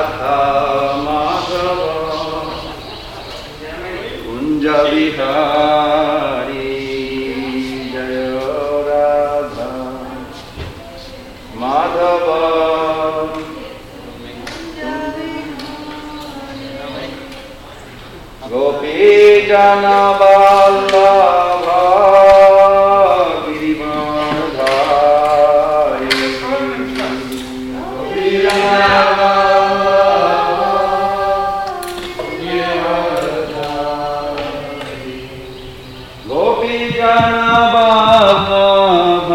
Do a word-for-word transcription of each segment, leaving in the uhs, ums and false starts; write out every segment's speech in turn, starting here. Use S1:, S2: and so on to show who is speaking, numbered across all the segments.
S1: Radha Madhav Kunj Bihari Jai Radha Madhav Gopi Jan Vallabh Girivardhari Gopi Jan Vallabh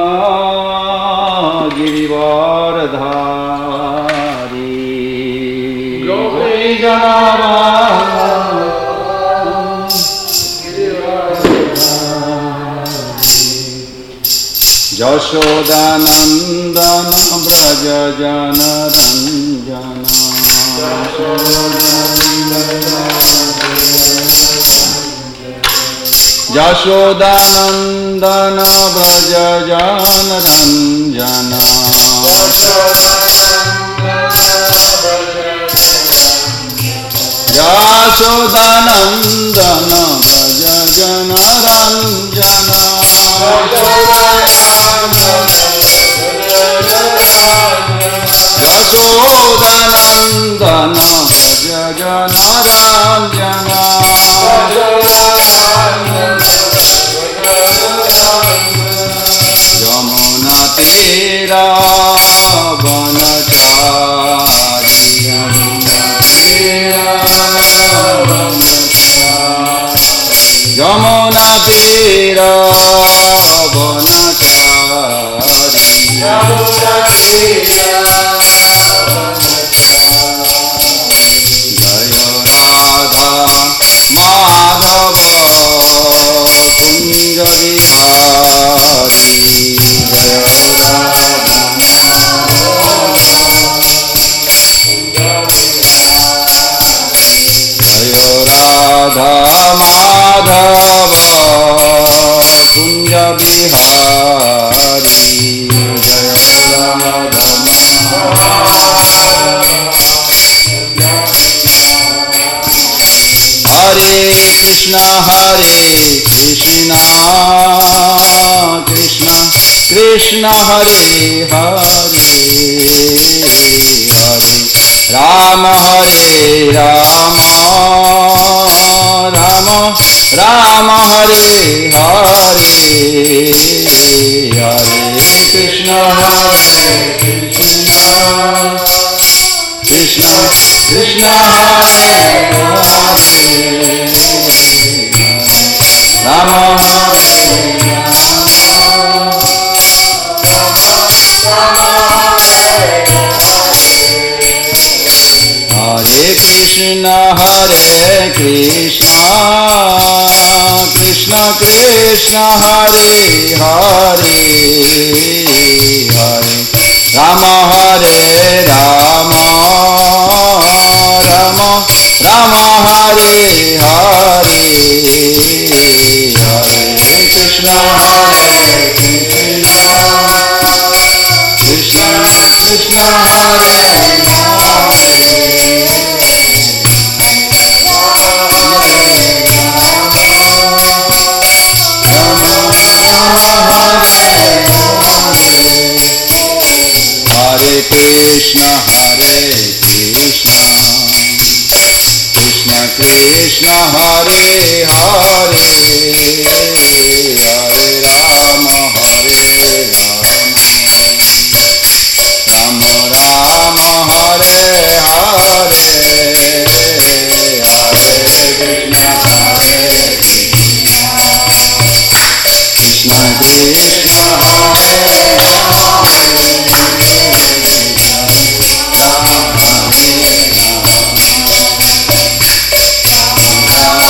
S1: Girivardhari Gopi Jan Yashodanandan Vraj Jan Ranjan Yashodanandan Vraj Jan Ranjan Yashodanandan Vraj Jan Ranjan Yashodanandan Vraj Jan Ranjan Yamuna Tirah वनचारी Yamuna Tirah वनचारी Jai Radha Madhav Kunj Bihari Jai Radha Jai Radha Madhav Kunj Bihari Jai Radha Hare Krishna Hare Krishna Krishna Krishna Hare Hare Hare Ram Hare Ram Ram Ram Hare Hare Hare Krishna Hare Krishna Krishna Krishna Hare Hare Ram Hare Hare Krishna Hare Krishna Krishna Krishna Hare Hare Hare Ram Hare Ram Ram Ram Hare Hare Hare Krishna Hare Krishna Krishna Krishna Hare Hare Krishna Hare Krishna Krishna Krishna Hare Hare Hare Ram Hare Ram Ram Ram Hare Hare Hare Krishna Hare Krishna Krishna Hare Hare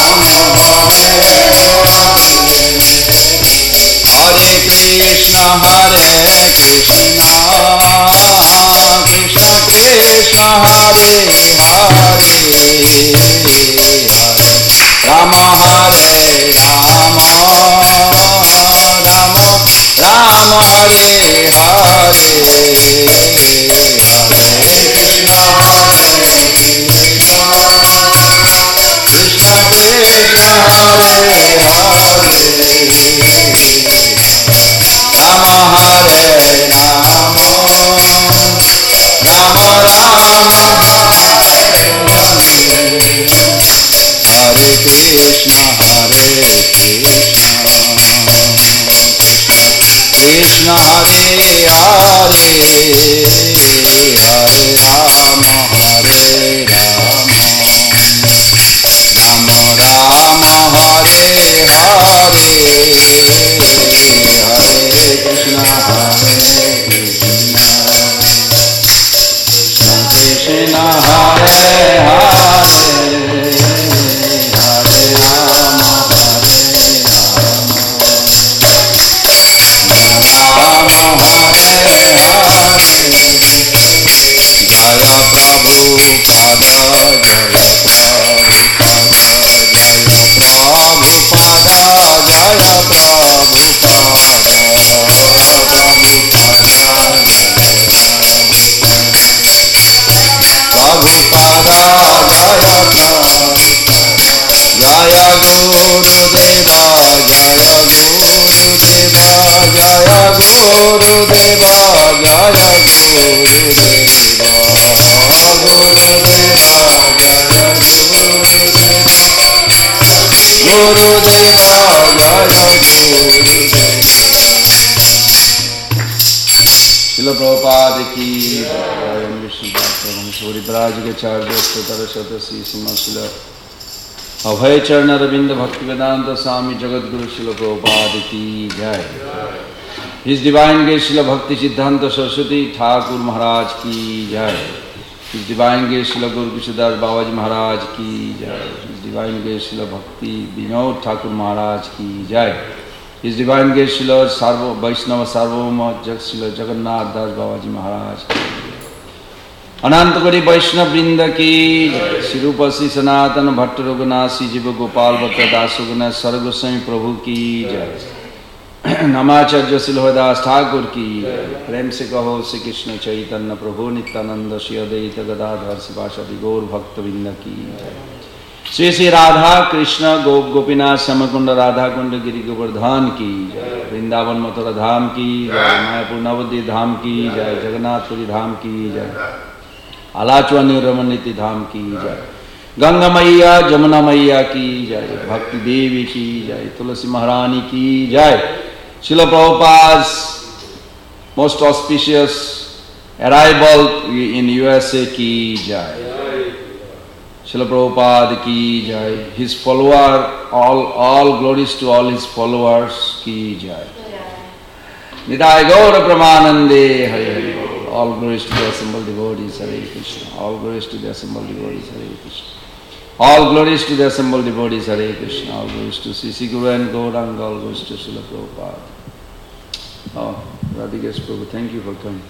S1: Prabhupada ki jai. Om Vishnu Bhaktavan Suri Brajagacharya Sutara Satasi Simasila Abhay Charna Ravinda Bhaktivedanta Swami Jagadguru Srila Prabhupada ki jai. His Divine Grace Srila Bhakti Siddhanta Saraswati Thakur Maharaj ki jai. His Divine Grace Srila Guru Kishadas Babaji Maharaj ki jai. His Divine Grace Srila Bhakti Vinod Thakur Maharaj ki jai. His Divine Grace Srila Sarva Vaishnava Sarvabhauma Srila Jagannath Das Babaji Maharaj ki jai. Anantakari Vaishnava Vrinda ki jai. Shri Rupa Shri Sanatana Bhatta Raghunath Shri Jiva Gopal Bhatta Das Raghunath Sarva Goswami Prabhu ki jai. Namacharya Srila Das Thakur ki jai. Prem se kaho Shri Krishna Chaitanya Prabhu Nityananda Shri Advaita Gadadhar Sivasadi Gaur Bhakta Vrinda ki jai. Shri Shri Radha Krishna Gop Gopinath Samakunda Radha Kunda Giri Govardhan ki jai. Vrindavan Mathura Dham ki jai. Mayapur Navadvip Dham ki jai. Jagannath Puri Dham ki jai. Alachwani Ramaniti Dham ki jai. Ganga Maiya Jamuna Maiya ki jai. Bhakti Devi ki jai. Tulasi Maharani ki jai. Srila Prabhupada's most auspicious arrival in U S A ki jai. Srila Prabhupada ki jai. His follower, all, all glories to all his followers ki jai. Nidai Gaura Pramanande Hare Hare. All glories to the assembled devotees Hare Krishna. All glories to the assembled devotees Hare Krishna. All glories to the assembled devotees Hare Krishna. All glories to Sri Sri Guru and Gauranga. All glories to Srila Prabhupada. Oh, Radhikesh Prabhu, thank you for coming.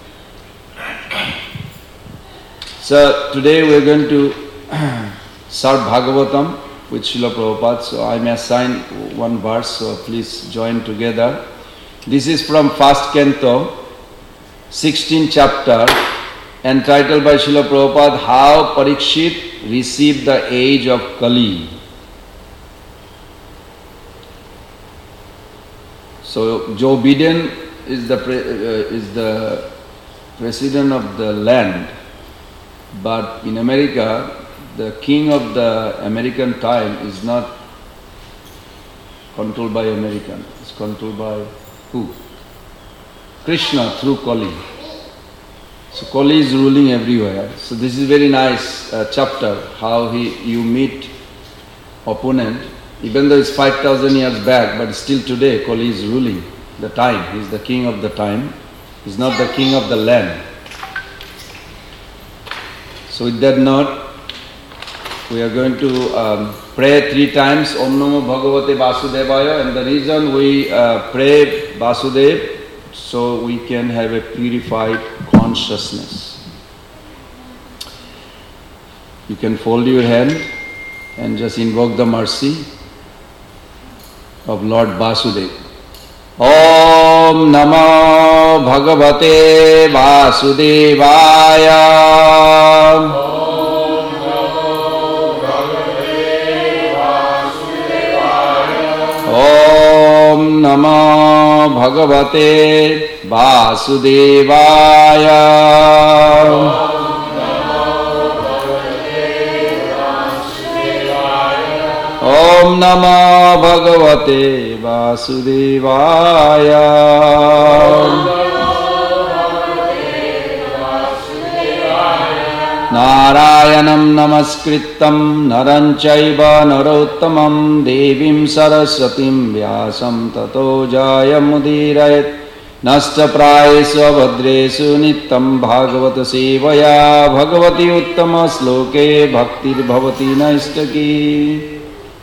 S1: So today we are going to start Bhagavatam with Srila Prabhupada. So I may assign one verse, so please join together. This is from first canto, sixteenth chapter, entitled by Srila Prabhupada, How Parikshit Received the Age of Kali. So Joe Biden is the pre, uh, is the president of the land, but in America, the king of the American time is not controlled by American. It's controlled by who? Krishna through Kali. So Kali is ruling everywhere. So this is very nice uh, chapter, how he you meet opponent, even though it's five thousand years back, but still today Kali is ruling the time. He's the king of the time. He's not the king of the land. So with that note, we are going to um, pray three times Om Namo Bhagavate Vasudevaya, and the reason we uh, pray Vasudev, so we can have a purified consciousness. You can fold your hand and just invoke the mercy of Lord Vasudeva. Om Namo Bhagavate Vasudevaya. Om Namo Bhagavate Vasudevaya. Om Namo Bhagavate Vasudevaya. Om Namo Bhagavate Vasudevaya. Narayanam Namaskritam Naran Chaiva Narottamam Devim Saraswatim Vyasam Tato Jayamudhirayat Nasta Prayesu Abhadresu Nittam Bhagavata Sevaya Bhagavati Uttama Sloke Bhaktir Bhavati Naistaki.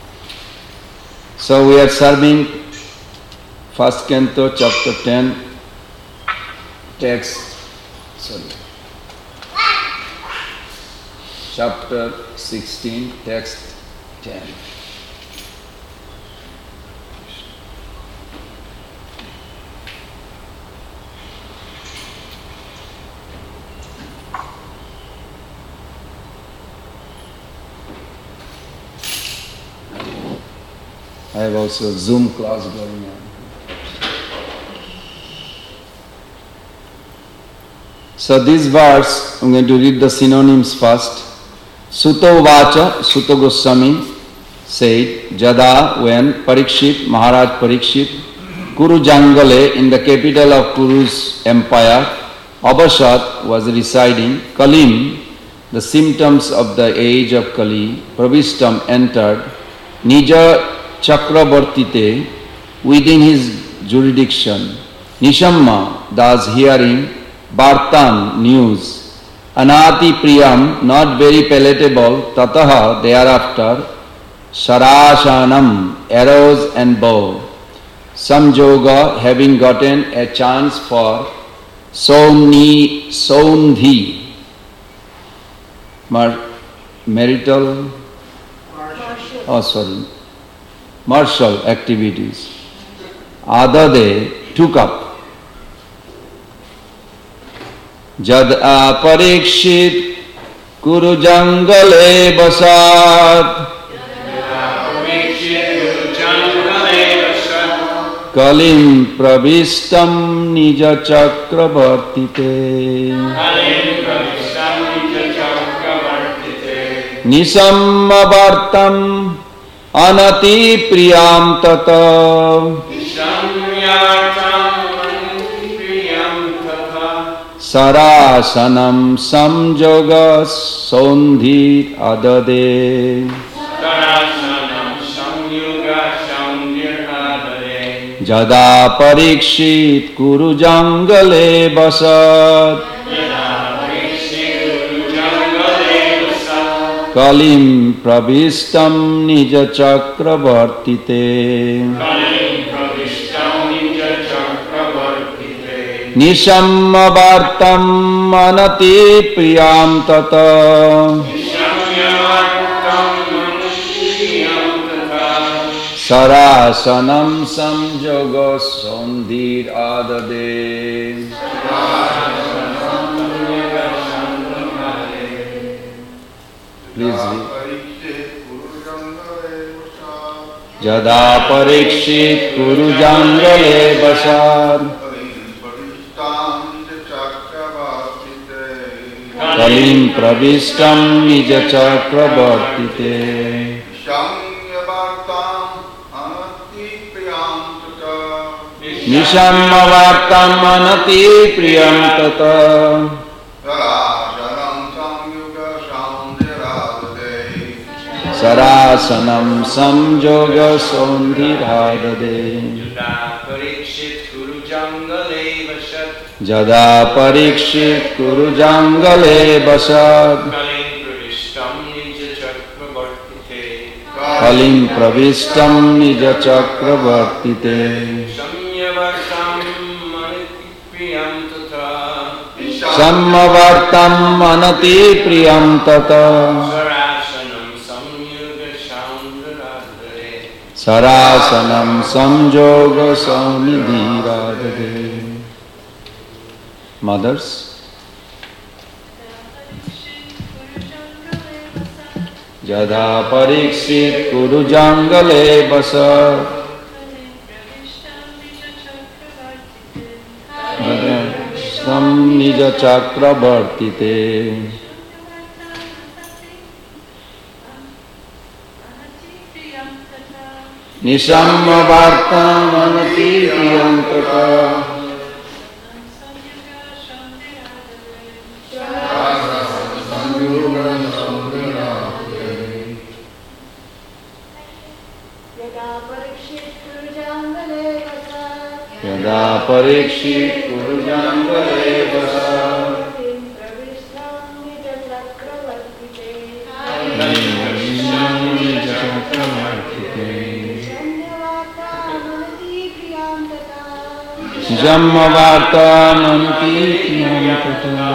S1: So we are serving first canto, chapter ten, text, sorry, chapter sixteen, text ten. I have also a Zoom class going on. So this verse, I'm going to read the synonyms first. Sutta Vacha, Sutta Goswami said, Jada, when Parikshit, Maharaj Parikshit, Kuru Jangale, in the capital of Kuru's empire, Abasat was residing, Kalim, the symptoms of the age of Kali, Pravishtam entered, Nija Chakravartite, within his jurisdiction, Nishamma, thus hearing, Vartan, news, Anati Priyam, not very palatable, Tataha, thereafter, Sarashanam, arrows and bow, Samjoga, having gotten a chance for Soni, Sondhi, Mar- marital, martial. oh sorry, martial activities. Adade took up. Jad aparikshit kuru jangale basat Kalim pravishtam nija chakravartite Nisammavartam anati priyam tata Sarasanam samjoga sondhi adade Jada parikshit kuru jangale basat Kalim pravishtam nija chakravartite Nishammavartam manati priyam tata Sarasanam samjoga sondhir adade Please read. Jada parikshit kuru jangale basar Kalim pravishtam nija chakravartite Nishammavartam anati priyam tata Sarasanam samjoga sondhiradade Jada parikshit kuru jangale basad Kalim pravishtam nija chakravartite Sammavartam anati priyam tata Sarasanam samjoga samidhiradade Mothers, Jada parikshit kuru jangale basar Sam nija chakravartite Nisammavartam anati priyam tata Yada parikshit kuru jangale basar Jammavartam anati priyam tata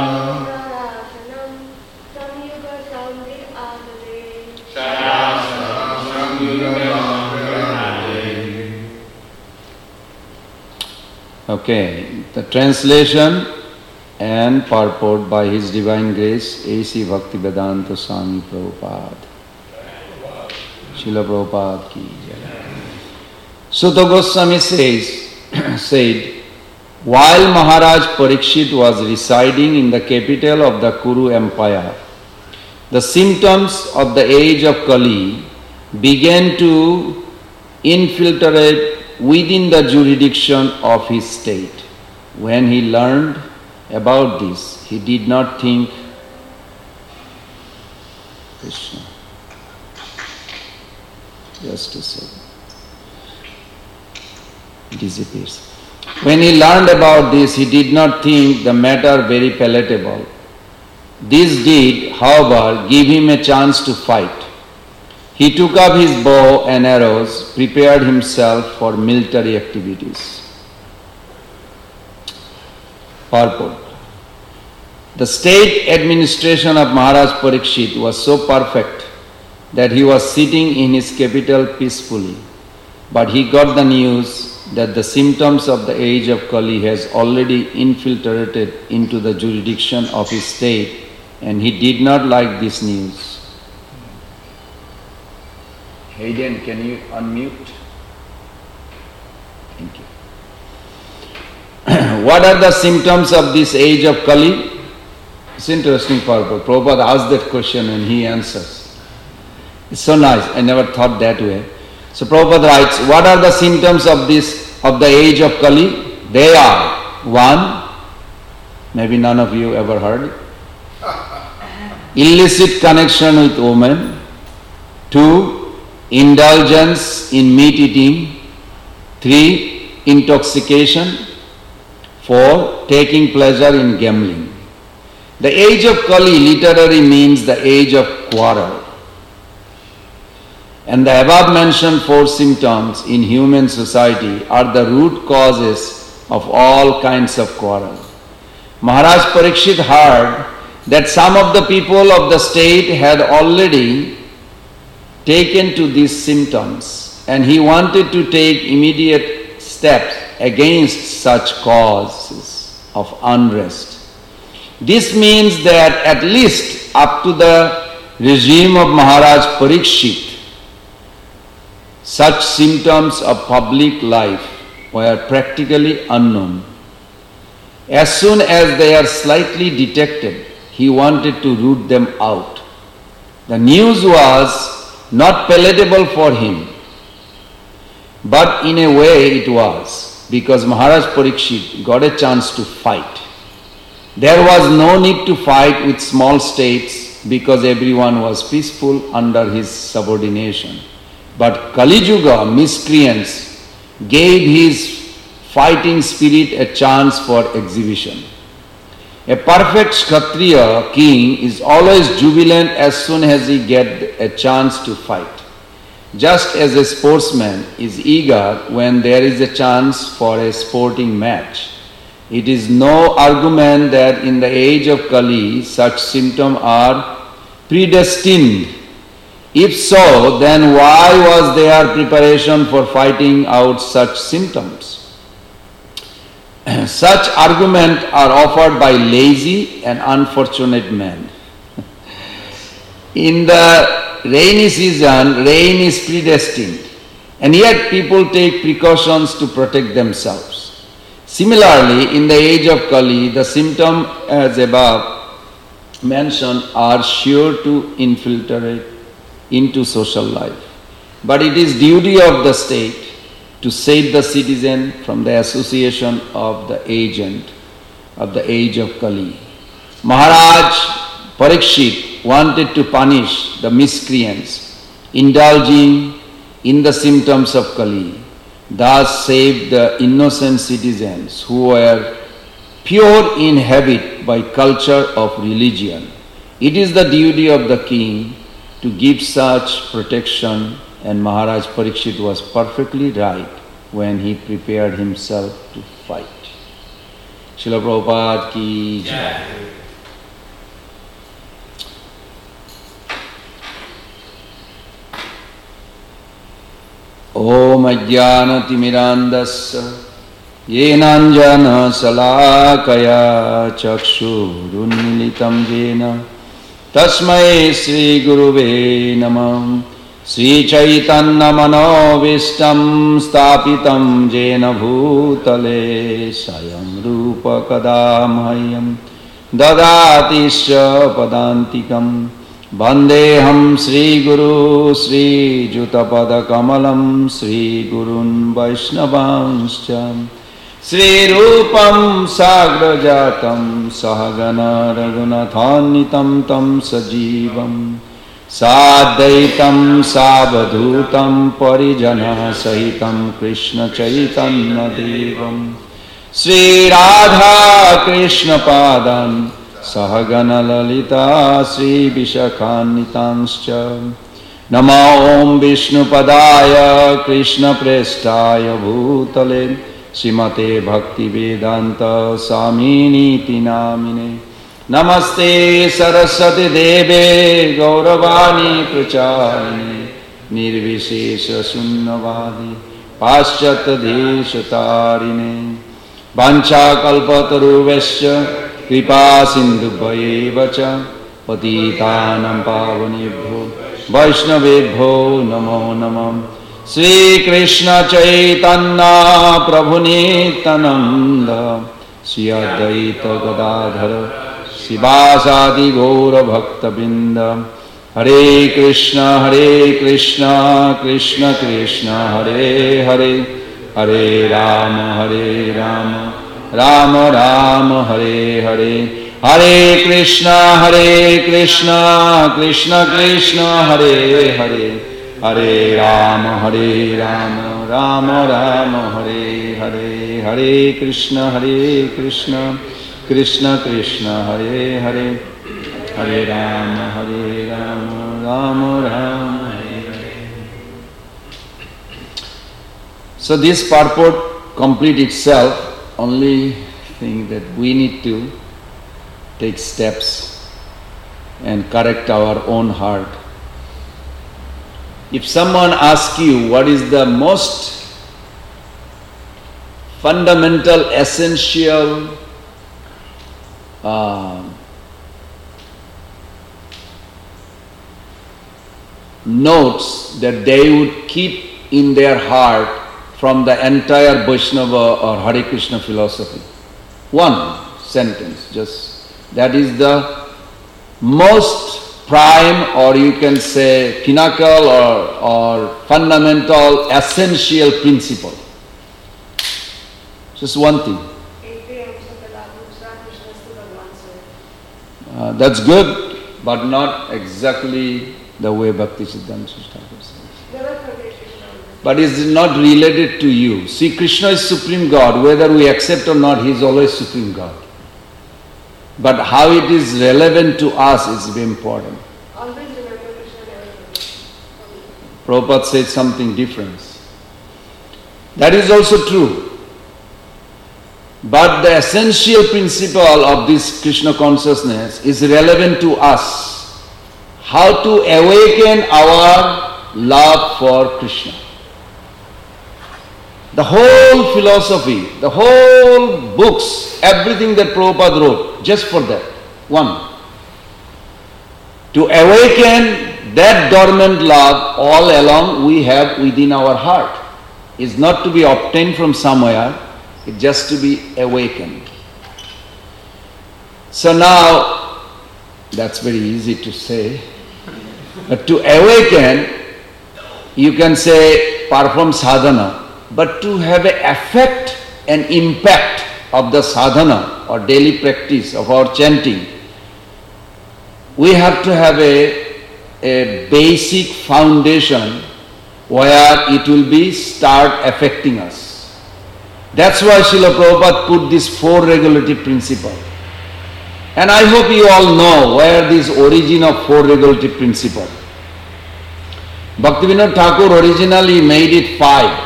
S1: Okay, the translation and purport by His Divine Grace A C Bhaktivedanta Swami Prabhupada. Srila Prabhupada ki jai. Sutta Goswami says, said, while Maharaj Parikshit was residing in the capital of the Kuru Empire, the symptoms of the age of Kali began to infiltrate within the jurisdiction of his state. When he learned about this, he did not think Krishna. Just a second. Disappears. When he learned about this, he did not think the matter very palatable. This did, however, give him a chance to fight. He took up his bow and arrows, prepared himself for military activities. Purport. The state administration of Maharaj Parikshit was so perfect that he was sitting in his capital peacefully. But he got the news that the symptoms of the age of Kali has already infiltrated into the jurisdiction of his state, and he did not like this news. Hayden, can you unmute? Thank you. What are the symptoms of this age of Kali? It's interesting, Prabhupada. Prabhupada asked that question and he answers. It's so nice. I never thought that way. So Prabhupada writes, what are the symptoms of this of the age of Kali? They are, one, maybe none of you ever heard it, illicit connection with women. Two, indulgence in meat eating. Three, intoxication. Four, taking pleasure in gambling. The age of Kali literally means the age of quarrel. And the above mentioned four symptoms in human society are the root causes of all kinds of quarrel. Maharaj Parikshit heard that some of the people of the state had already taken to these symptoms, and he wanted to take immediate steps against such causes of unrest. This means that at least up to the regime of Maharaj Parikshit, such symptoms of public life were practically unknown. As soon as they are slightly detected, he wanted to root them out. The news was not palatable for him, but in a way it was, because Maharaj Parikshit got a chance to fight. There was no need to fight with small states because everyone was peaceful under his subordination. But Kali Yuga miscreants gave his fighting spirit a chance for exhibition. A perfect Kshatriya king is always jubilant as soon as he gets a chance to fight. Just as a sportsman is eager when there is a chance for a sporting match. It is no argument that in the age of Kali such symptoms are predestined. If so, then why was there preparation for fighting out such symptoms? Such arguments are offered by lazy and unfortunate men. In the rainy season, rain is predestined, and yet people take precautions to protect themselves. Similarly, in the age of Kali, the symptoms as above mentioned are sure to infiltrate into social life. But it is duty of the state to save the citizen from the association of the agent of the age of Kali. Maharaj Parikshit wanted to punish the miscreants, indulging in the symptoms of Kali, thus save the innocent citizens who were pure in habit by culture of religion. It is the duty of the king to give such protection, and Maharaj Parikshit was perfectly right when he prepared himself to fight. Srila Prabhupada ki jai. Om ajnana timirandasya yenanjana salakaya chakshurunmilitam jena tasmai Sri Guruve namah. Sri Chaitanya Manovistam Stapitam Jena Bhutale Sayam Rupa Kadamhayam Dadatisya Padantikam Vandeham Sri Guru Sri Jutapada Kamalam Sri Gurun Vaishnavanscha Sri Rupam Sagrajatam Sahagana Raghunathannitam Tam Sajivam Sadaitam Sabadhutam Parijana Sahitam Krishna Chaitanya Devam Sri Radha Krishna Padam Sahagana Lalita Sri Vishakhanitanscha Nama Om Vishnu Padaya Krishna Prestaya Bhutale Srimate Bhakti Vedanta Samini Tinamine Namaste Saraswati Deve Gauravani Pracharini Nirvishesha Sunnavadi Paschat Deshatarine Vancha Kalpataruvesya Kripa Sindhubhyevacha Patitanam Pavanebhyo Vaishnavebhyo Namo Namam Sri Krishna Chaitanya Prabhu Nityananda Sri Advaita Gadadhara Sivasadi Gaura Bhakta Binda Hare Krishna Hare Krishna Krishna Krishna Hare Hare Hare Rama Hare Rama Rama Rama Hare Hare Hare Krishna Hare Krishna Krishna Krishna Hare Hare Hare Rama Hare Rama Rama Rama Hare Hare Hare Krishna Hare Krishna Krishna Krishna Hare Hare Hare Rama Hare Rama Rama Rama Hare Hare. So this purport complete itself. Only thing that we need to take steps and correct our own heart. If someone asks you what is the most fundamental, essential uh, notes that they would keep in their heart from the entire Vaishnava or Hare Krishna philosophy, one sentence, just that is the most prime, or you can say pinnacle or, or fundamental, essential principle. Just one thing. Uh, that's good, but not exactly the way Bhaktisiddhanta Thakur says. But it is not related to you. See, Krishna is Supreme God. Whether we accept or not, He is always Supreme God. But how it is relevant to us is very important.
S2: Always remember Krishna.
S1: Prabhupada said something different. That is also true. But the essential principle of this Krishna consciousness is relevant to us. How to awaken our love for Krishna. The whole philosophy, the whole books, everything that Prabhupada wrote, just for that, one. To awaken that dormant love all along we have within our heart. Is not to be obtained from somewhere, it's just to be awakened. So now, that's very easy to say, but to awaken, you can say perform sadhana. But to have an effect and impact of the sadhana or daily practice of our chanting, we have to have a, a basic foundation where it will be start affecting us. That's why Srila Prabhupada put this four regulative principle. And I hope you all know where this origin of four regulative principle. Bhaktivinoda Thakur originally made it five.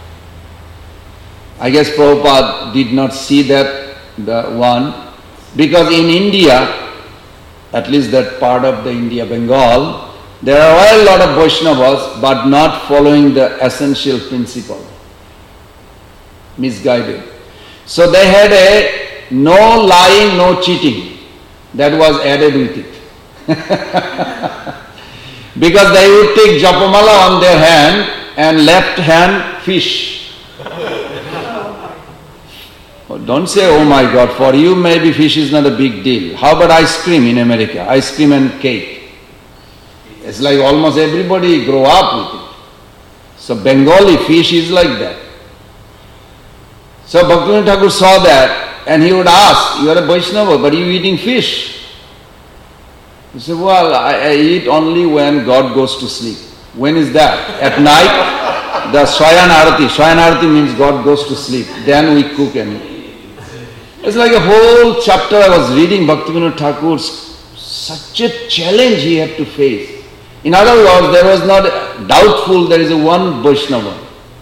S1: I guess Prabhupada did not see that the one, because in India, at least that part of the India, Bengal, there are a lot of Vaishnavas but not following the essential principle, misguided. So they had a no lying, no cheating, that was added with it. Because they would take japamala on their hand and left hand fish. Don't say, oh my God, for you maybe fish is not a big deal. How about ice cream in America? Ice cream and cake. It's like almost everybody grow up with it. So Bengali fish is like that. So Bhaktivinoda Thakur saw that and he would ask, you are a Vaishnava, but you eating fish? He said, well, I, I eat only when God goes to sleep. When is that? At night, the Swayan Arati. Swayan Arati means God goes to sleep. Then we cook and eat. It's like a whole chapter I was reading Bhaktivinoda Thakur's, such a challenge he had to face. In other words, there was not doubtful there is a one Vaishnava.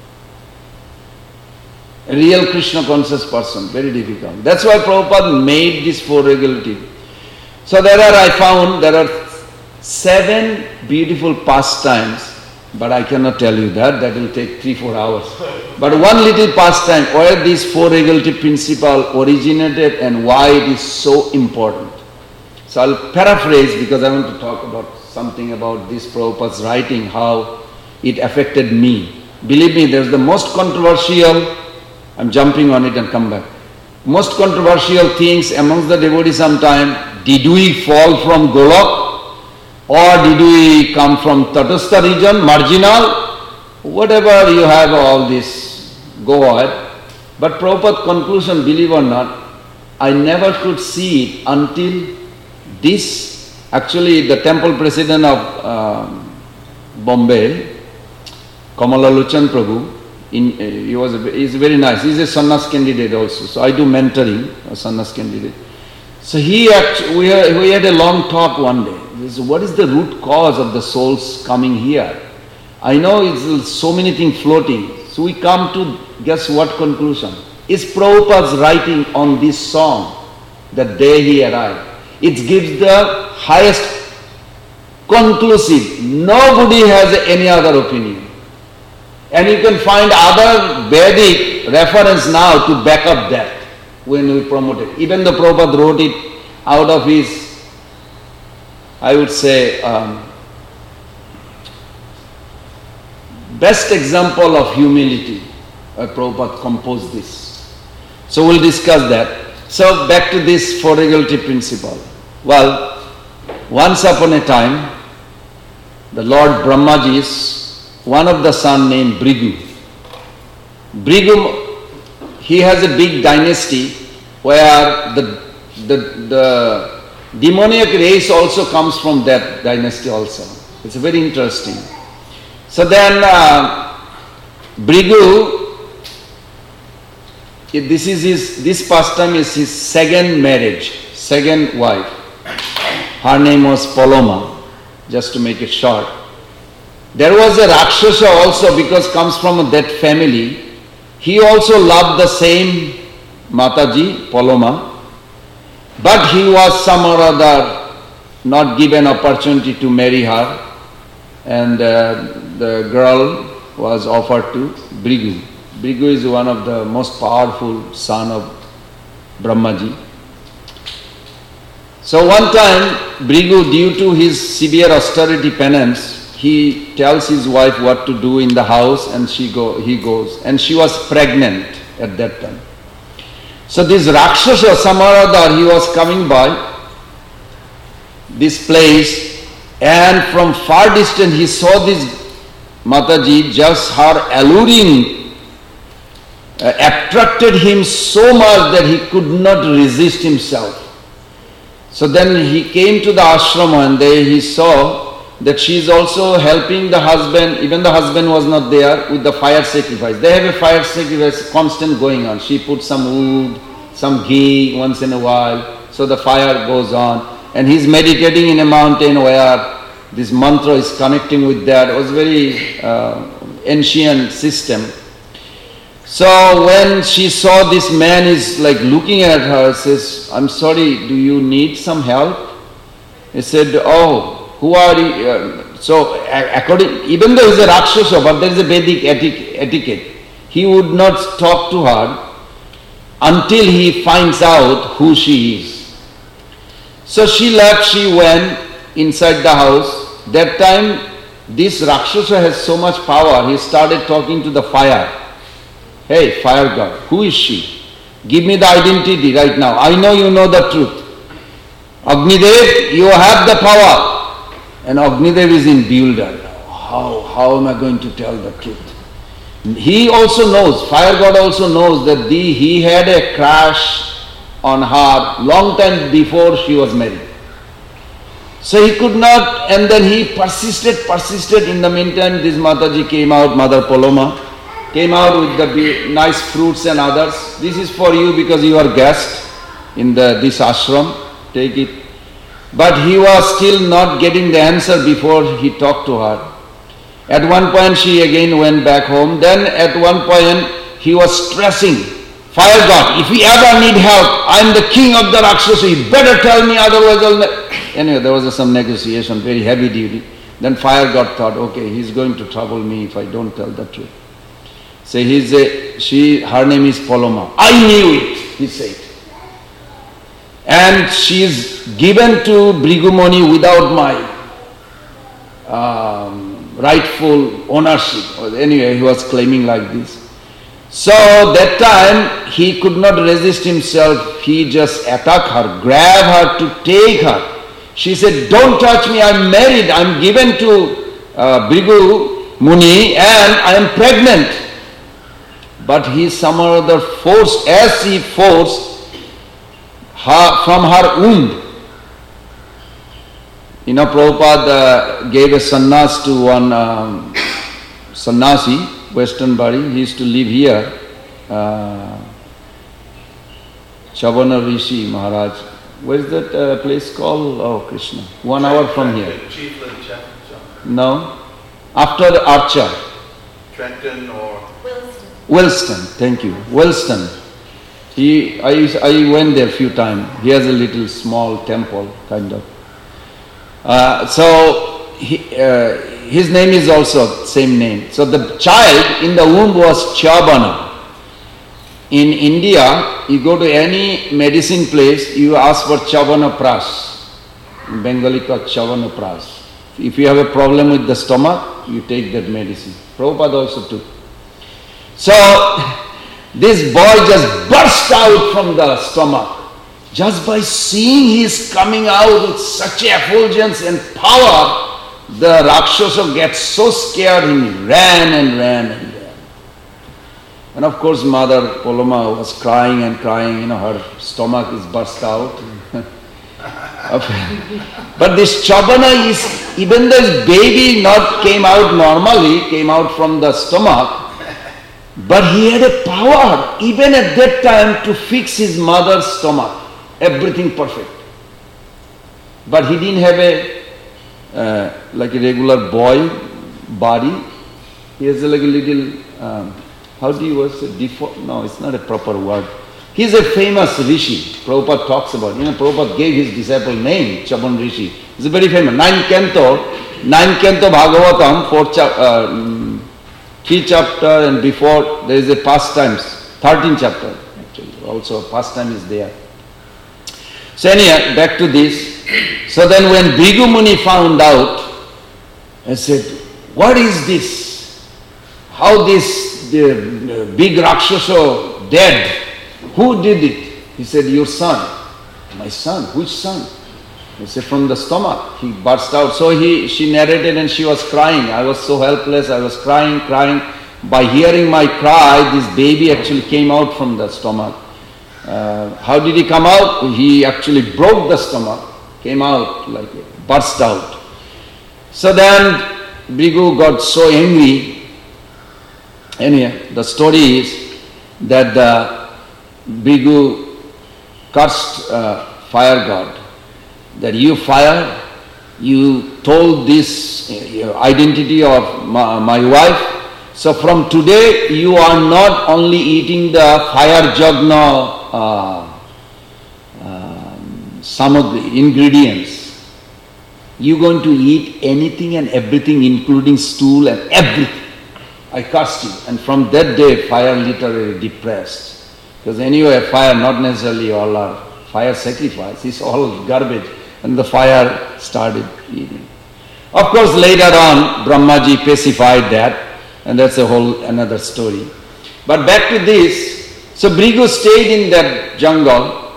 S1: A real Krishna conscious person, very difficult. That's why Prabhupada made this four regulative. So there are, I found, there are seven beautiful pastimes, but I cannot tell you that, that will take three, four hours. But one little pastime where this four regulative principle originated and why it is so important. So I'll paraphrase because I want to talk about something about this Prabhupada's writing, how it affected me. Believe me, there's the most controversial, I'm jumping on it and come back. Most controversial things amongst the devotees sometime, did we fall from Golok or did we come from Tatastha region, marginal? Whatever you have all this, go ahead. But Prabhupada's conclusion, believe or not, I never could see it until this, actually the temple president of um, Bombay, Kamala Luchan Prabhu, In, uh, he was a, he's very nice. He's a sannyas candidate also. So I do mentoring, a sannyas candidate. So he actually, we, had, we had a long talk one day. He said, what is the root cause of the souls coming here? I know it's so many things floating. So we come to guess what conclusion? Is Prabhupada's writing on this song the day he arrived. It gives the highest conclusive. Nobody has any other opinion. And you can find other Vedic reference now to back up that when we promote it. Even the Prabhupada wrote it out of his, I would say, um, best example of humility. Uh, Prabhupada composed this. So we'll discuss that. So back to this four regulative principle. Well, once upon a time, the Lord Brahmaji's one of the son named Brigu. Brigu, he has a big dynasty where the, the, the demoniac race also comes from that dynasty also. It's very interesting. So then uh, Brigu, this is his, this pastime is his second marriage, second wife. Her name was Paloma, just to make it short. There was a Rakshasa also because comes from that family. He also loved the same Mataji, Paloma, but he was some or other not given opportunity to marry her, and uh, the girl was offered to Brigu. Brigu is one of the most powerful son of Brahmaji. So one time, Brigu, due to his severe austerity penance, he tells his wife what to do in the house and she go, he goes. And she was pregnant at that time. So this Rakshasa, some or other, he was coming by this place and from far distance he saw this Mataji, just her alluring uh, attracted him so much that he could not resist himself. So then he came to the ashrama and there he saw that she is also helping the husband, even the husband was not there, with the fire sacrifice. They have a fire sacrifice constant going on. She puts some wood, some ghee once in a while, so the fire goes on. And he's meditating in a mountain where this mantra is connecting with that. It was a very uh, ancient system. So when she saw this man is like looking at her, says, I'm sorry, do you need some help? He said, oh, who are you? Uh, so according, even though he's a Rakshasa, but there is a Vedic etiquette. He would not talk to her until he finds out who she is. So she left, she went inside the house. That time, this Rakshasa has so much power, he started talking to the fire. Hey, fire god, who is she? Give me the identity right now. I know you know the truth. Agnidev, you have the power. And Agnidev is in bewildered. How, how am I going to tell the truth? He also knows, fire god also knows that the, he had a crush on her long time before she was married. So he could not, and then he persisted, persisted. In the meantime, this Mataji came out, Mother Poloma, came out with the nice fruits and others. This is for you because you are guest in the this ashram, take it. But he was still not getting the answer before he talked to her. At one point she again went back home. Then at one point he was stressing, fire god, if you ever need help, I am the king of the Rakshasa, you better tell me, otherwise I'll... Ne-. Anyway, there was some negotiation, very heavy duty. Then fire god thought, okay, he's going to trouble me if I don't tell the truth. So he's a, she, her name is Poloma. I knew it, he said. And she is given to Bhrigumuni without my um, rightful ownership. Anyway, he was claiming like this. So that time he could not resist himself. He just attacked her, grabbed her to take her. She said, don't touch me, I'm married, I'm given to uh, Bhrigu Muni and I am pregnant. But he somehow or other forced, as he forced her from her womb. You know, Prabhupada uh, gave a sannyas to one um, sannyasi, Western body. He used to live here. Uh, Chavana Rishi Maharaj. Where is that uh, place called? Oh, Krishna. One hour from here. No. After the Archer.
S3: Trenton or...
S1: Wellston, thank you. Wellston. He, I, I went there a few times. He has a little small temple, kind of. Uh, so, he, uh, his name is also same name. So the child in the womb was Chavana. In India, you go to any medicine place, you ask for Chavana Pras. In Bengali called Chavana Pras. If you have a problem with the stomach, you take that medicine. Prabhupada also took. So, this boy just burst out from the stomach. Just by seeing his coming out with such effulgence and power, the Rakshasa gets so scared he ran and ran and ran. And of course Mother Poloma was crying and crying, you know, her stomach is burst out. But this Chavana is, even though his baby not came out normally, came out from the stomach, but he had a power, even at that time, to fix his mother's stomach. Everything perfect. But he didn't have a, uh, like a regular boy body. He has a, like a little, um, how do you say, default? No, it's not a proper word. He's a famous rishi. Prabhupada talks about. You know, Prabhupada gave his disciple name, Chaban Rishi. He's a very famous. Nine canto, nine canto Bhagavatam, fourth chapter, uh, three chapter and before there is a pastimes, thirteen chapter actually, also pastime is there. So anyhow, back to this. So then when Bhrigu Muni found out, I said, what is this? How this the, the big Rakshasa dead? Who did it? He said, your son. My son? Which son? I said, from the stomach. He burst out. So he, she narrated and she was crying. I was so helpless. I was crying, crying. By hearing my cry, this baby actually came out from the stomach. Uh, how did he come out? He actually broke the stomach, came out, like burst out. So then Bhrigu got so angry. Anyway, the story is that the Bhrigu cursed uh, fire god. That you fire, you told this uh, identity of my, my wife. So from today, you are not only eating the fire jagna uh, uh, samagri, ingredients. You're going to eat anything and everything, including stool and everything. I cursed you. And from that day, fire literally depressed. Because anyway, fire, not necessarily all are fire sacrifice, it's all garbage. And the fire started eating. Of course, later on, Brahmaji pacified that, and that's a whole another story. But back to this, so Bhrigu stayed in that jungle,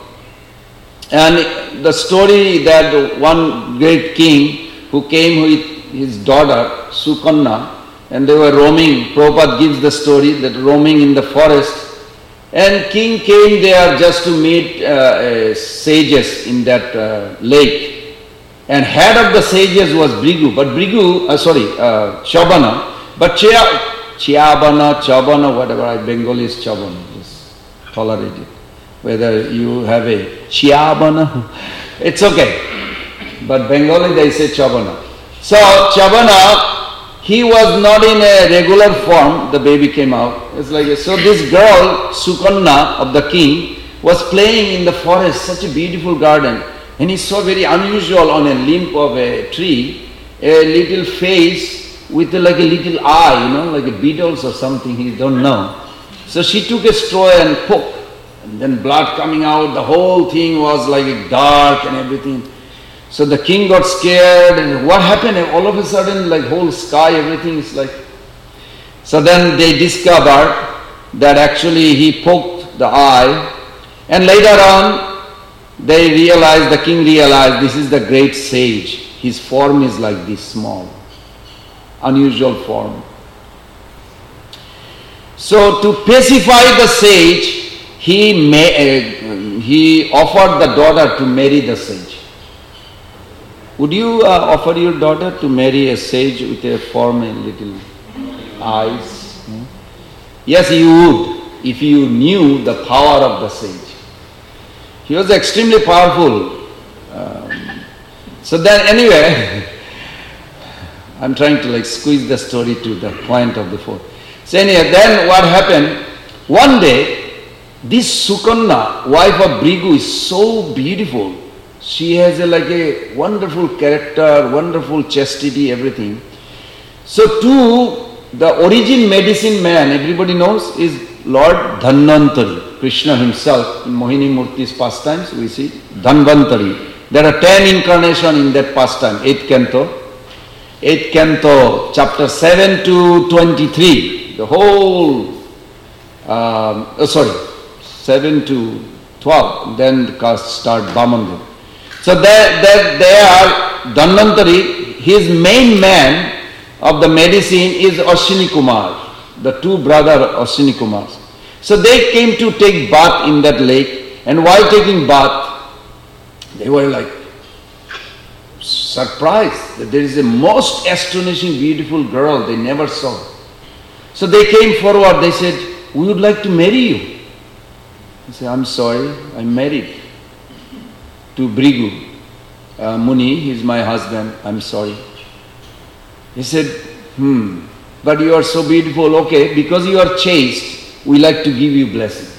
S1: and the story that one great king who came with his daughter, Sukanna, and they were roaming. Prabhupada gives the story that roaming in the forest, and king came there just to meet uh, uh, sages in that uh, lake. And head of the sages was Brigu, but Brigu, uh, sorry, uh, Chabana, but Chia, Chiabana, Chabana, whatever, I Bengali is Chabana, just tolerate it. Whether you have a Chiabana, it's okay. But Bengali they say Chabana. So Chabana, he was not in a regular form, the baby came out. It's like, so this girl, Sukanna of the king, was playing in the forest, such a beautiful garden. And he saw very unusual on a limb of a tree, a little face with a, like a little eye, you know, like a beetles or something, he don't know. So she took a straw and poked, and then blood coming out, the whole thing was like dark and everything. So the king got scared, and what happened? All of a sudden, like whole sky, everything is like... So then they discovered that actually he poked the eye, and later on, they realized, the king realized, this is the great sage. His form is like this small, unusual form. So to pacify the sage, he, may, uh, he offered the daughter to marry the sage. Would you uh, offer your daughter to marry a sage with a form and little eyes? Hmm? Yes, you would, if you knew the power of the sage. He was extremely powerful. Um, so then anyway, I'm trying to like squeeze the story to the point of the fourth. So anyway, then what happened? One day, this Sukanna, wife of Brigu, is so beautiful. She has a, like a wonderful character, wonderful chastity, everything. So to the origin medicine man, everybody knows, is Lord Dhanvantari. Krishna himself, in Mohini Murti's pastimes, we see Dhanvantari. There are ten incarnations in that pastime, eighth canto. eighth canto, chapter seven to twenty-three. The whole, um, oh sorry, seven to twelve. Then the cast start Bhamandam. So there, there, there Dhanvantari, his main man of the medicine is Ashwini Kumar, the two brother Ashwini Kumars. So they came to take bath in that lake, and while taking bath, they were like surprised that there is a most astonishing beautiful girl they never saw. So they came forward, they said, we would like to marry you. He said, I'm sorry, I'm married to Brigu uh, Muni, he's my husband, I'm sorry. He said, hmm, but you are so beautiful, okay, because you are chaste, we like to give you blessing.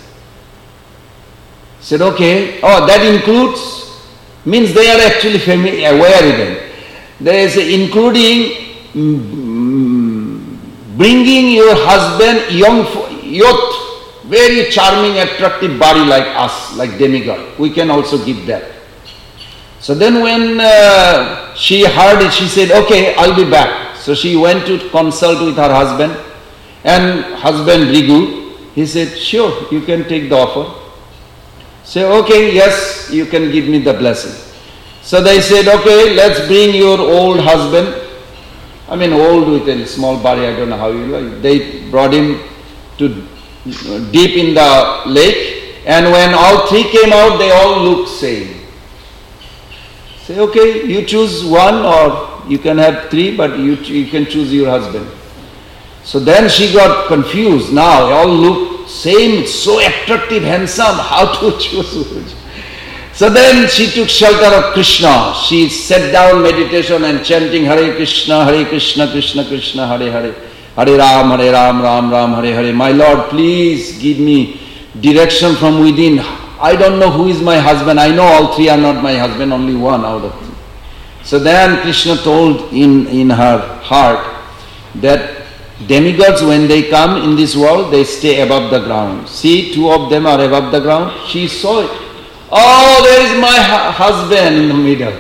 S1: Said, okay, oh, that includes, means they are actually familiar, aware even. There is a, including mm, bringing your husband, young youth, very charming, attractive body like us, like demigod. We can also give that. So then when uh, she heard it, she said, okay, I'll be back. So she went to consult with her husband, and husband Brigu, he said, sure, you can take the offer. Say, okay, yes, you can give me the blessing. So they said, okay, let's bring your old husband. I mean, old with a small body, I don't know how you like. They brought him to deep in the lake, and when all three came out, they all looked same. Say, okay, you choose one, or you can have three, but you, you can choose your husband. So then she got confused. Now they all look same, so attractive, handsome, how to choose which? So then she took shelter of Krishna. She sat down meditation and chanting Hare Krishna, Hare Krishna, Krishna Krishna, Hare Hare, Hare Ram, Hare Ram, Ram Ram, Hare Hare. My Lord, please give me direction from within. I don't know who is my husband. I know all three are not my husband, only one out of three. So then Krishna told in, in her heart that demigods, when they come in this world, they stay above the ground. See, two of them are above the ground. She saw it. Oh, there is my hu- husband in the middle.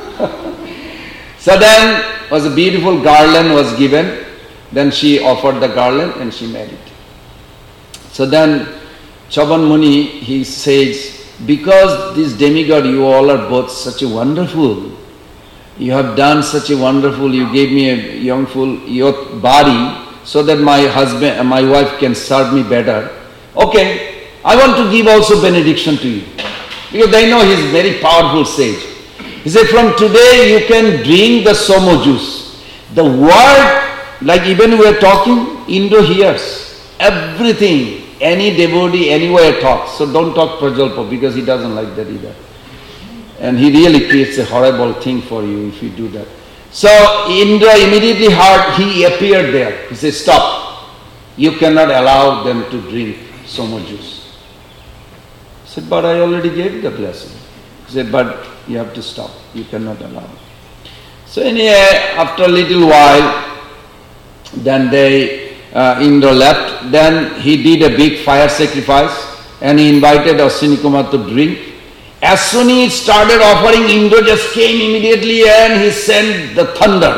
S1: So then was a beautiful garland was given. Then she offered the garland and she married. So then Chaban Muni, he says, because this demigod, you all are both such a wonderful, you have done such a wonderful, you gave me a youngful youth body, so that my husband, my wife can serve me better. Okay, I want to give also benediction to you. Because they know he's very powerful sage. He said, from today you can drink the somo juice. The word, like even we are talking, Indra hears everything. Any devotee anywhere talks. So don't talk prajalpa because he doesn't like that either. And he really creates a horrible thing for you if you do that. So Indra immediately heard, he appeared there. He said, stop. You cannot allow them to drink somo juice. He said, but I already gave the blessing. He said, but you have to stop. You cannot allow. So anyway, after a little while, then they Uh, Indra left. Then he did a big fire sacrifice and he invited Ashwini Kumar to drink. As soon as he started offering, Indra just came immediately and he sent the thunder.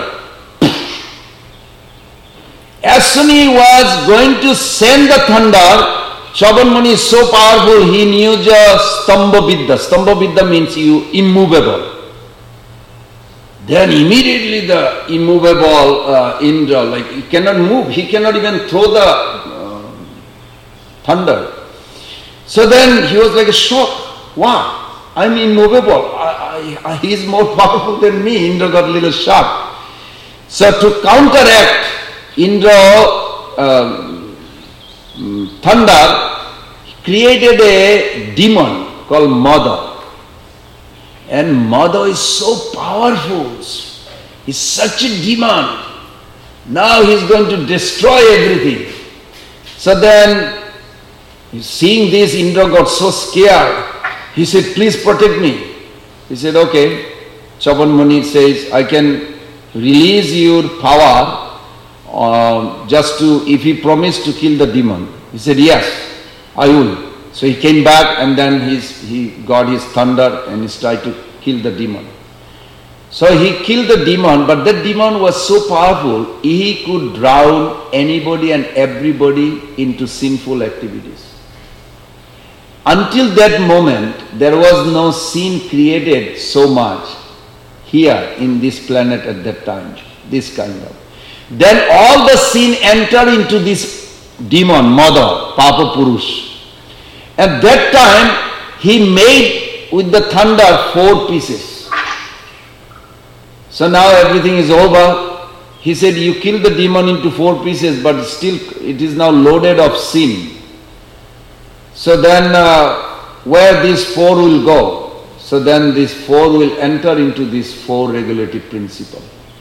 S1: As soon as he was going to send the thunder, Chavan Muni is so powerful, he knew just Stambha Vidya. Stambha Vidya means you immovable. Then immediately the immovable uh, Indra, like he cannot move, he cannot even throw the uh, thunder. So then he was like a shock. Wow, I'm immovable. I, I, he is more powerful than me. Indra got a little shocked. So to counteract Indra uh, thunder, he created a demon called Mada. And Mada is so powerful. He's such a demon. Now he's going to destroy everything. So then, seeing this, Indra got so scared. He said, please protect me. He said, okay. Chavan Muni says, I can release your power uh, just to, if you promise to kill the demon. He said, yes, I will. So he came back and then he's, he got his thunder and he tried to kill the demon. So he killed the demon, but that demon was so powerful, he could drown anybody and everybody into sinful activities. Until that moment, there was no sin created so much here in this planet at that time, this kind of. Then all the sin entered into this demon, Mada, Papa Purush. At that time, he made with the thunder four pieces. So now everything is over. He said, you killed the demon into four pieces, but still it is now loaded of sin. So then uh, where these four will go? So then these four will enter into this four regulative principle.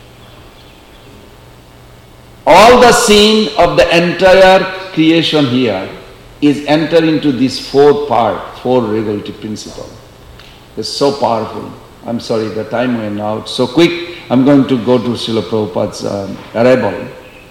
S1: All the sin of the entire creation here is enter into this four part, four regulative principle. It's so powerful. I'm sorry, the time went out so quick. I'm going to go to Srila Prabhupada's um, arrival.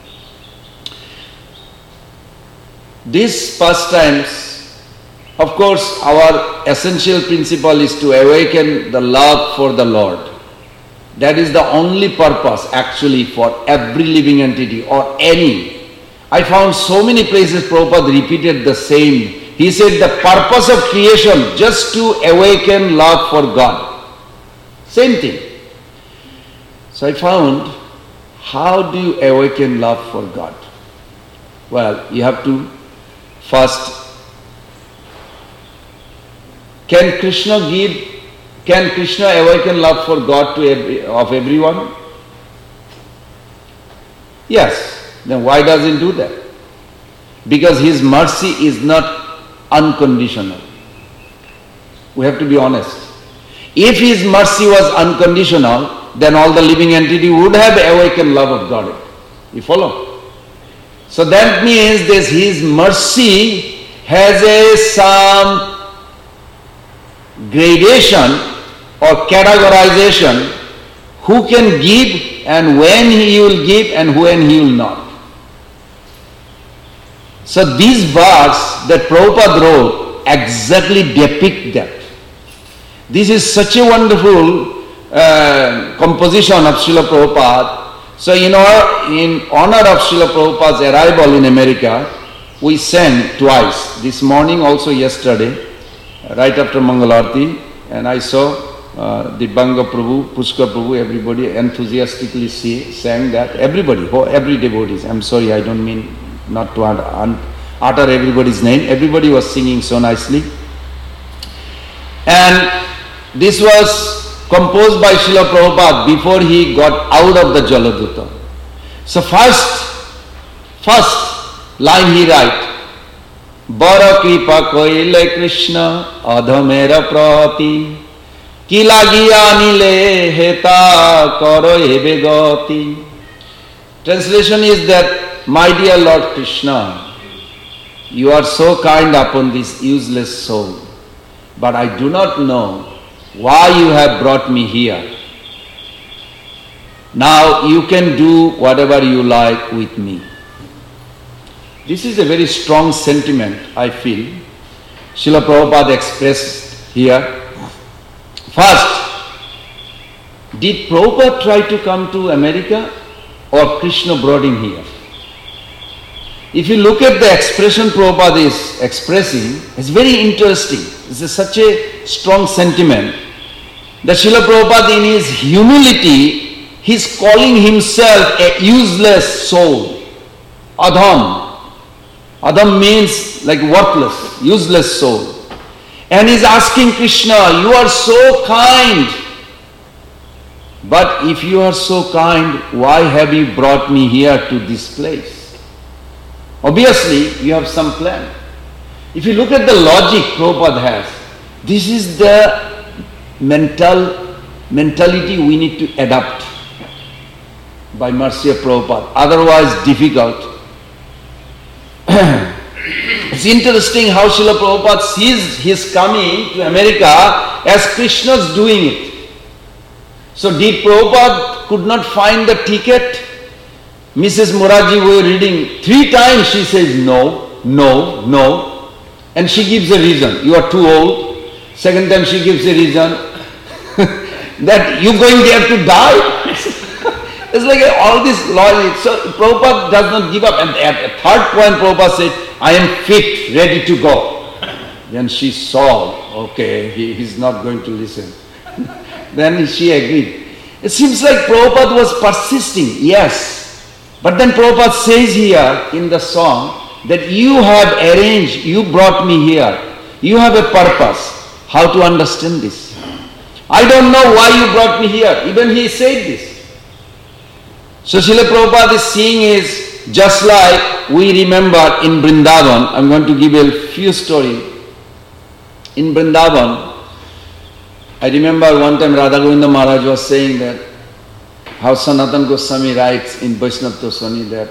S1: These pastimes, of course, our essential principle is to awaken the love for the Lord. That is the only purpose actually for every living entity or any. I found so many places Prabhupada repeated the same. He said the purpose of creation just to awaken love for God. Same thing. So I found, how do you awaken love for God? Well, you have to first, can Krishna give, can Krishna awaken love for God to every, of everyone? Yes. Then why doesn't he do that? Because his mercy is not unconditional. We have to be honest. If his mercy was unconditional, then all the living entity would have awakened love of God. You follow? So that means this his mercy has a some gradation or categorization, who can give and when he will give and when he will not. So these verses that Prabhupada wrote exactly depict that. This is such a wonderful uh, composition of Srila Prabhupada. So in, our, in honor of Srila Prabhupada's arrival in America, we sang twice. This morning, also yesterday, right after Mangalarti, and I saw uh, Dibbanga Prabhu, Pushkar Prabhu, everybody enthusiastically say, sang that. Everybody, oh, every devotees. I'm sorry, I don't mean not to utter, un, utter everybody's name. Everybody was singing so nicely. And this was composed by Srila Prabhupada before he got out of the Jaladuta. So first, first line he writes, Bara kripa koile Krishna adhamera prati ki lagiya nile heta karo ebe gati. Translation is that, my dear Lord Krishna, you are so kind upon this useless soul, but I do not know why you have brought me here. Now you can do whatever you like with me. This is a very strong sentiment, I feel. Srila Prabhupada expressed here. First, did Prabhupada try to come to America or Krishna brought him here? If you look at the expression Prabhupada is expressing, it's very interesting. It's a, such a strong sentiment that Srila Prabhupada in his humility, he's calling himself a useless soul. Adham. Adam means like worthless, useless soul. And he's asking Krishna, you are so kind. But if you are so kind, why have you brought me here to this place? Obviously, you have some plan. If you look at the logic Prabhupada has, this is the mental mentality we need to adapt by mercy of Prabhupada. Otherwise, difficult. It's interesting how Srila Prabhupada sees his coming to America as Krishna's doing it. So did Prabhupada could not find the ticket? Missus Moraji, we were reading, three times she says no, no, no. And she gives a reason. You are too old. Second time she gives a reason that you going there to die. It's like all this logic. So Prabhupada does not give up. And at the third point Prabhupada said, I am fit, ready to go. Then she saw, okay, he, he's not going to listen. Then she agreed. It seems like Prabhupada was persisting, yes. But then Prabhupada says here in the song that you have arranged, you brought me here. You have a purpose. How to understand this? I don't know why you brought me here. Even he said this. So Srila Prabhupada is seeing is just like we remember in Vrindavan. I'm going to give a few stories. In Vrindavan, I remember one time Radha Govinda Maharaj was saying that how Sanatana Goswami writes in Vaishnava Tosani that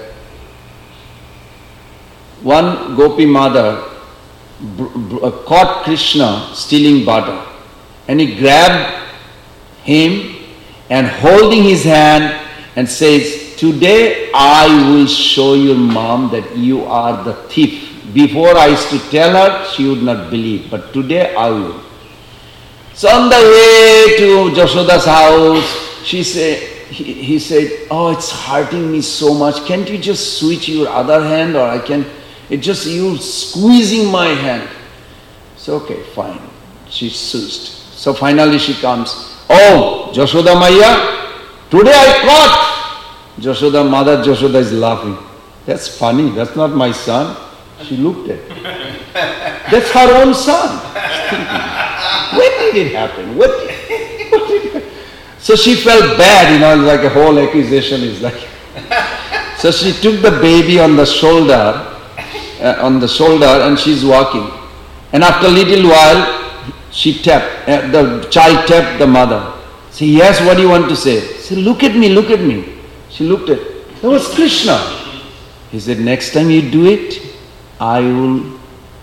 S1: one Gopi mother caught Krishna stealing butter, and he grabbed him and holding his hand and says, today I will show your mom that you are the thief. Before I used to tell her, she would not believe, but today I will. So on the way to Jashoda's house, she said, he, he said, oh, it's hurting me so much. Can't you just switch your other hand, or I can, it just, you're squeezing my hand. So okay, fine. She switched. So finally she comes, oh, Jashoda Maya, today I caught. Jashoda, mother Jashoda is laughing. That's funny, that's not my son. She looked at him. That's her own son. When did it happen? What, what did it, so she felt bad, you know, like a whole accusation is like. So she took the baby on the shoulder, uh, on the shoulder, and she's walking. And after a little while, she tapped, uh, the child tapped the mother. Say, yes, what do you want to say? Say, look at me, look at me. She looked at, that was Krishna. He said, next time you do it, I will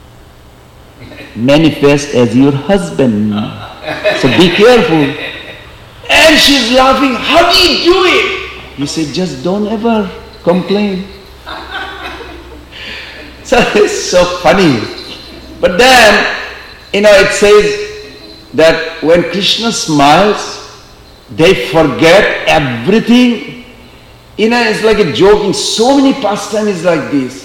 S1: manifest as your husband. So be careful. And she's laughing, how do you do it? He said, just don't ever complain. So it's so funny. But then, you know, it says that when Krishna smiles, they forget everything. You know, it's like a joking. So many pastimes like this.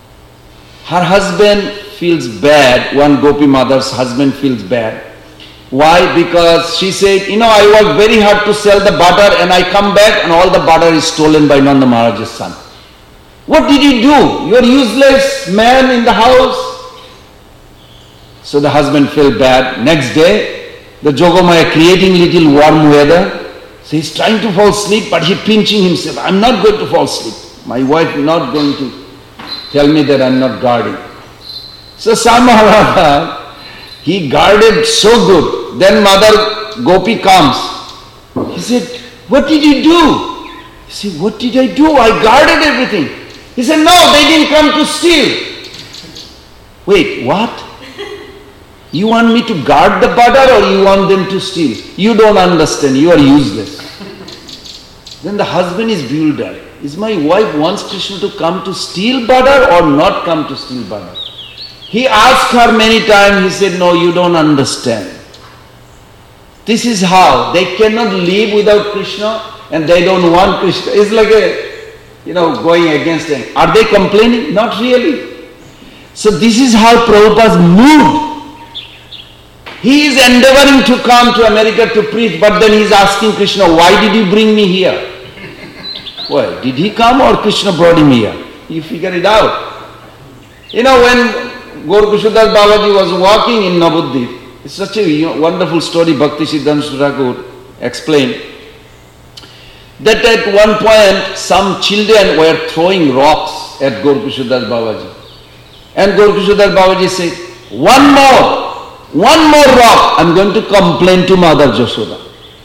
S1: Her husband feels bad. One Gopi mother's husband feels bad. Why? Because she said, you know, I work very hard to sell the butter and I come back and all the butter is stolen by Nanda Maharaj's son. What did you do? You're a useless man in the house. So the husband felt bad. Next day, the Jogamaya creating little warm weather. So he's trying to fall asleep, but he's pinching himself. I'm not going to fall asleep. My wife not going to tell me that I'm not guarding. So somehow he guarded so good. Then Mother Gopi comes. He said, what did you do? He said, what did I do? I guarded everything. He said, no, they didn't come to steal. Wait, what? You want me to guard the butter or you want them to steal? You don't understand, you are useless. Then the husband is bewildered. Is my wife wants Krishna to come to steal butter or not come to steal butter? He asked her many times, he said, no, you don't understand. This is how. They cannot live without Krishna and they don't want Krishna. It's like a, you know, going against them. Are they complaining? Not really. So this is how Prabhupada's mood. He is endeavoring to come to America to preach, but then he is asking Krishna, why did you bring me here? Why? Did he come or Krishna brought him here? You figure it out. You know, when Gaur Kushadhar Babaji was walking in Navadvip, it's such a wonderful story Bhakti Siddhanta Thakur explained, that at one point some children were throwing rocks at Gaur Kushadhar Babaji. And Gaur Kushadhar Babaji said, one more, one more rock, I'm going to complain to Mother Jashoda.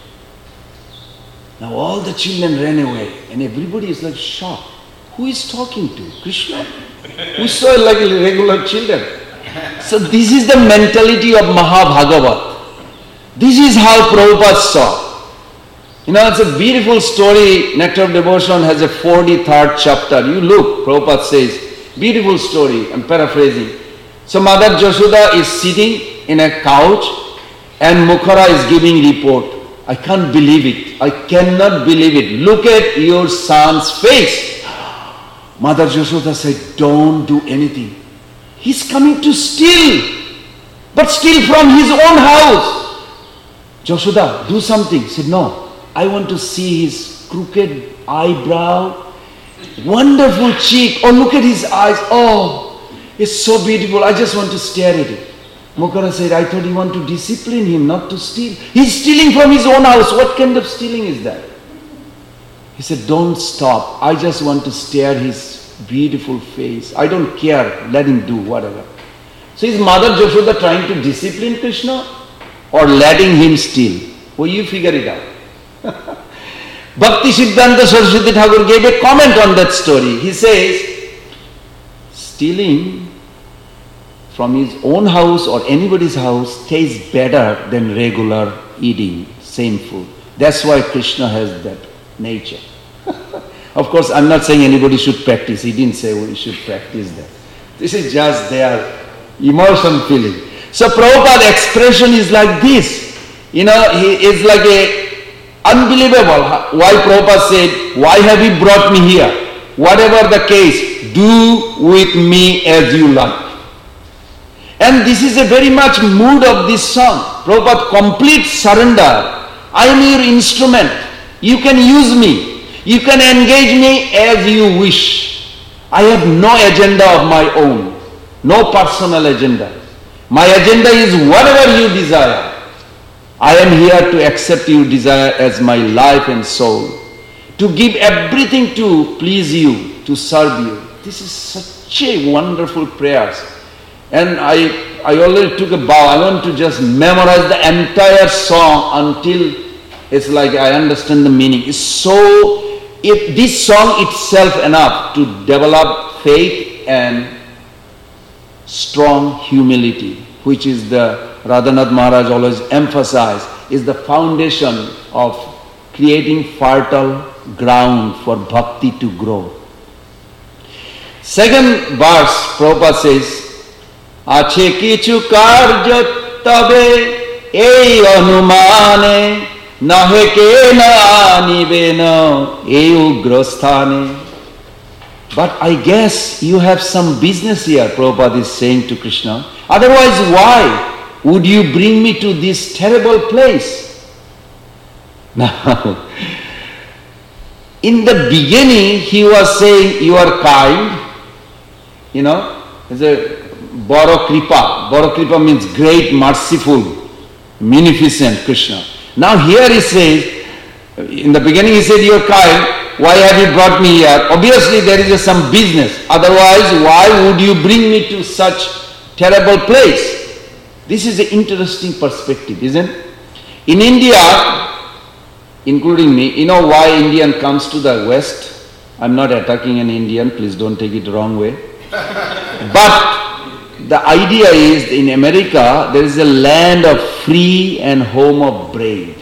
S1: Now all the children ran away and everybody is like shocked. Who is talking to? Krishna? We saw like regular children. So this is the mentality of Mahabhagavat. This is how Prabhupada saw. You know, it's a beautiful story. Nectar of Devotion has a forty-third chapter. You look, Prabhupada says, beautiful story. I'm paraphrasing. So Mother Jashoda is sitting in a couch and Mukhara is giving report. I can't believe it. I cannot believe it. Look at your son's face. Mother Jashoda said, don't do anything. He's coming to steal, but steal from his own house. Jashoda, do something. He said, no, I want to see his crooked eyebrow, wonderful cheek. Oh, look at his eyes. Oh, it's so beautiful. I just want to stare at it. Mukhara said, I thought you want to discipline him, not to steal. He's stealing from his own house. What kind of stealing is that? He said, don't stop. I just want to stare his beautiful face. I don't care. Let him do whatever. So is Mother Jashoda trying to discipline Krishna or letting him steal? Well, you figure it out. Bhakti Siddhanta Saraswati Thakur gave a comment on that story. He says, stealing from his own house or anybody's house tastes better than regular eating same food. That's why Krishna has that nature. Of course, I'm not saying anybody should practice. He didn't say we should practice that. This is just their emotion feeling. So Prabhupada's expression is like this. You know, he is like a unbelievable. Why Prabhupada said, why have you brought me here? Whatever the case, do with me as you like. And this is a very much mood of this song. Prabhupada, complete surrender. I am your instrument. You can use me. You can engage me as you wish. I have no agenda of my own. No personal agenda. My agenda is whatever you desire. I am here to accept your desire as my life and soul. To give everything to please you, to serve you. This is such a wonderful prayer. And I, I already took a vow. I want to just memorize the entire song until it's like I understand the meaning. It's so, if this song itself enough to develop faith and strong humility, which is the Radhanath Maharaj always emphasized, is the foundation of creating fertile ground for bhakti to grow. Second verse, Prabhupada says, Ache kichu karya tabe ei anumane nahe ke na anibe na ei ugrasthane. But I guess you have some business here, Prabhupada is saying to Krishna. Otherwise, why? would you bring me to this terrible place? Now, in the beginning, he was saying, you are kind, you know, it's a Boro Kripa. Boro Kripa means great, merciful, munificent Krishna. Now here he says, in the beginning he said, you are kind, why have you brought me here? Obviously there is a, some business, otherwise why would you bring me to such terrible place? This is an interesting perspective, isn't it? In India, including me, you know why Indian comes to the West? I'm not attacking an Indian, please don't take it the wrong way. But the idea is, in America, there is a land of free and home of brave.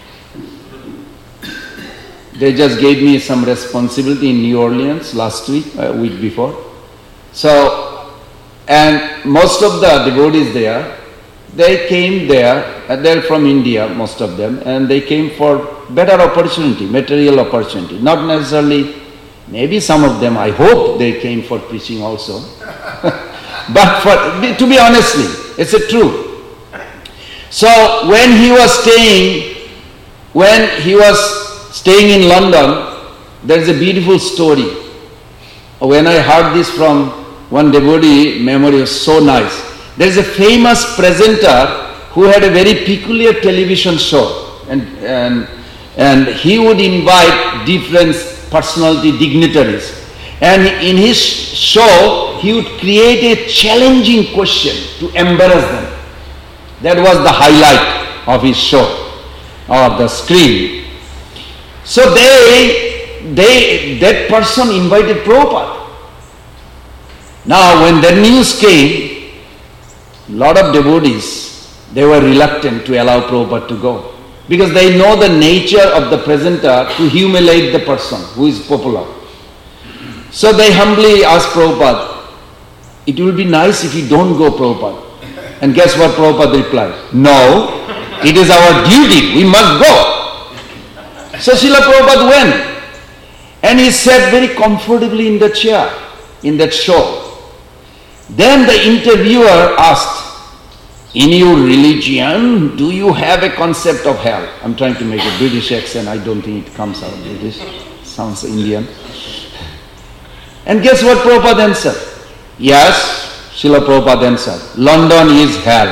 S1: They just gave me some responsibility in New Orleans last week, a week before. So, and most of the devotees there, they came there, and they're from India, most of them, and they came for better opportunity, material opportunity. Not necessarily, maybe some of them, I hope they came for preaching also. But for, to be honestly, it's a true. So when he was staying, when he was staying in London, there is a beautiful story. When I heard this from one devotee, memory was so nice. There is a famous presenter who had a very peculiar television show, and, and, and he would invite different personality dignitaries. And in his show, he would create a challenging question to embarrass them. That was the highlight of his show, or the screen. So they, they, that person invited Prabhupada. Now when the news came, lot of devotees, they were reluctant to allow Prabhupada to go. Because they know the nature of the presenter to humiliate the person who is popular. So they humbly asked Prabhupada, it will be nice if you don't go, Prabhupada. And guess what Prabhupada replied? No, it is our duty, we must go. So Srila Prabhupada went, and he sat very comfortably in the chair, in that show. Then the interviewer asked, in your religion, do you have a concept of hell? I'm trying to make a British accent, I don't think it comes out British, sounds Indian. And guess what Prabhupada answered? Yes, Srila Prabhupada answered, London is hell.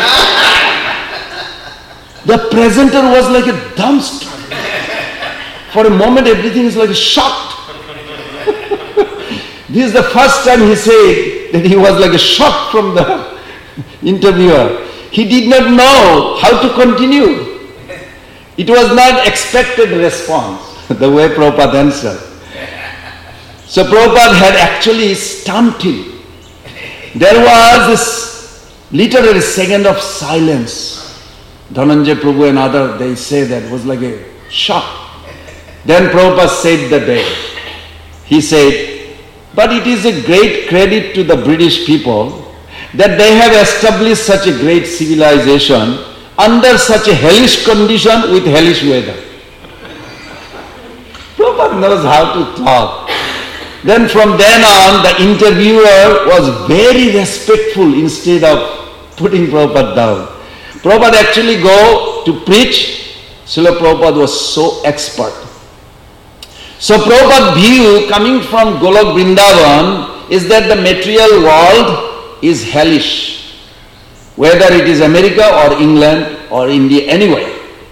S1: The presenter was like a dumbstruck. For a moment everything is like shocked. This is the first time he said that he was like a shock from the interviewer. He did not know how to continue. It was not expected response, the way Prabhupada answered. So Prabhupada had actually stumped him. There was this literally second of silence. Dhananjay Prabhu and others, they say that was like a shock. Then Prabhupada said the day, he said, but it is a great credit to the British people that they have established such a great civilization under such a hellish condition with hellish weather. Prabhupada knows how to talk. Then from then on, the interviewer was very respectful instead of putting Prabhupada down. Prabhupada actually go to preach. Srila Prabhupada was so expert. So Prabhupada's view coming from Golok Vrindavan is that the material world is hellish, whether it is America or England or India, anywhere.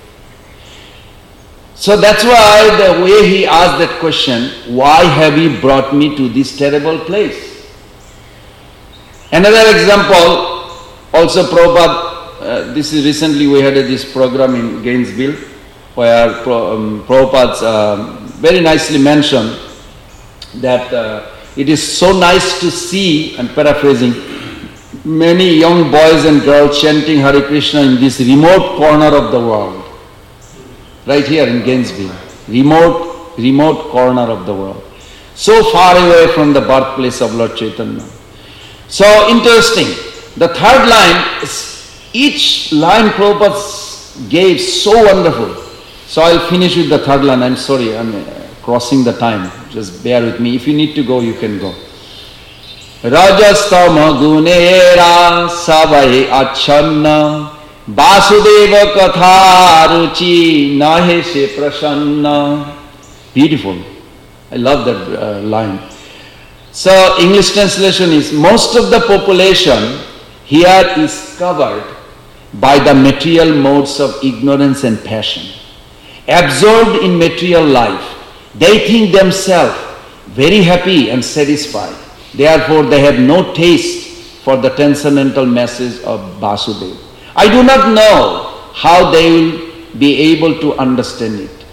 S1: So that's why the way he asked that question, why have you brought me to this terrible place? Another example, also Prabhupada, uh, this is recently we had uh, this program in Gainesville where um, Prabhupada uh, very nicely mentioned that uh, it is so nice to see, I'm paraphrasing, many young boys and girls chanting Hare Krishna in this remote corner of the world. Right here in Gainesville, remote, remote corner of the world. So far away from the birthplace of Lord Chaitanya. So interesting. The third line, each line Prabhupada gave so wonderful. So I'll finish with the third line. I'm sorry, I'm uh, crossing the time. Just bear with me. If you need to go, you can go. Rajastama gunera savai achanna Vasudeva katha ruchi nahe se prasanna. Beautiful. I love that uh, line. So English translation is, most of the population here is covered by the material modes of ignorance and passion. Absorbed in material life, they think themselves very happy and satisfied. Therefore, they have no taste for the transcendental message of Vasudeva. I do not know how they will be able to understand it.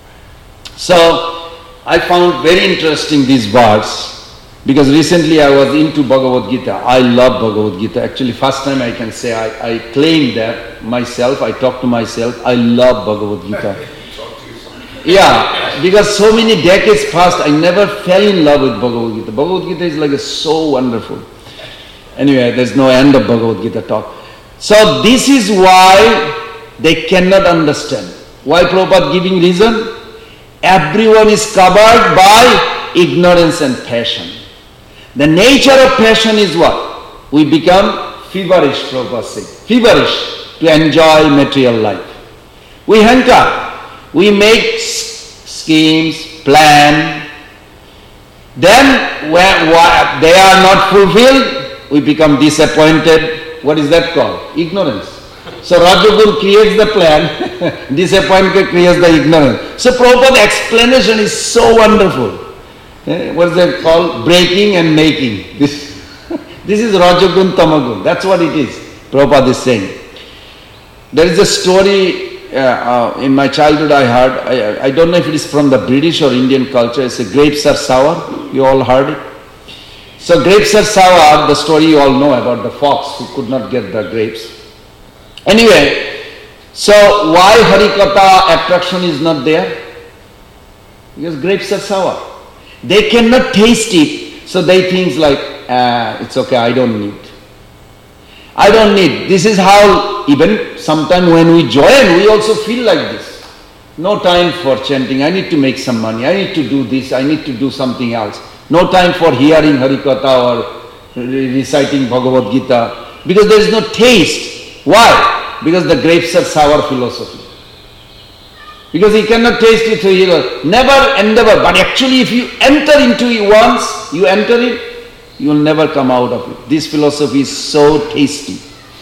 S1: So, I found very interesting this verse, because recently I was into Bhagavad Gita. I love Bhagavad Gita. Actually, first time I can say I, I claim that myself, I talk to myself, I love Bhagavad Gita. Yeah, because so many decades passed, I never fell in love with Bhagavad Gita. Bhagavad Gita is like a, so wonderful. Anyway, there's no end of Bhagavad Gita talk. So this is why they cannot understand. Why Prabhupada giving reason? Everyone is covered by ignorance and passion. The nature of passion is what? We become feverish, Prabhupada said. Feverish to enjoy material life. We hanker. We make schemes, plan. Then when they are not fulfilled, we become disappointed. What is that called? Ignorance. So Rajagun creates the plan, disappointment creates the ignorance. So Prabhupada's explanation is so wonderful. Eh, what is that called? Breaking and making. This, this is Rajagun Tamagun. That's what it is. Prabhupada is saying. There is a story uh, uh, in my childhood I heard. I, I don't know if it is from the British or Indian culture. It's a grapes are sour. You all heard it. So grapes are sour, the story you all know about the fox who could not get the grapes. Anyway, so why Harikatha attraction is not there? Because grapes are sour. They cannot taste it, so they think like, ah, it's okay, I don't need. I don't need. This is how even sometimes when we join, we also feel like this. No time for chanting, I need to make some money, I need to do this, I need to do something else. No time for hearing Harikatha or reciting Bhagavad Gita, because there is no taste. Why? Because the grapes are sour philosophy. Because he cannot taste it, so he will never endeavor. But actually if you enter into it once, you enter it, you will never come out of it. This philosophy is so tasty.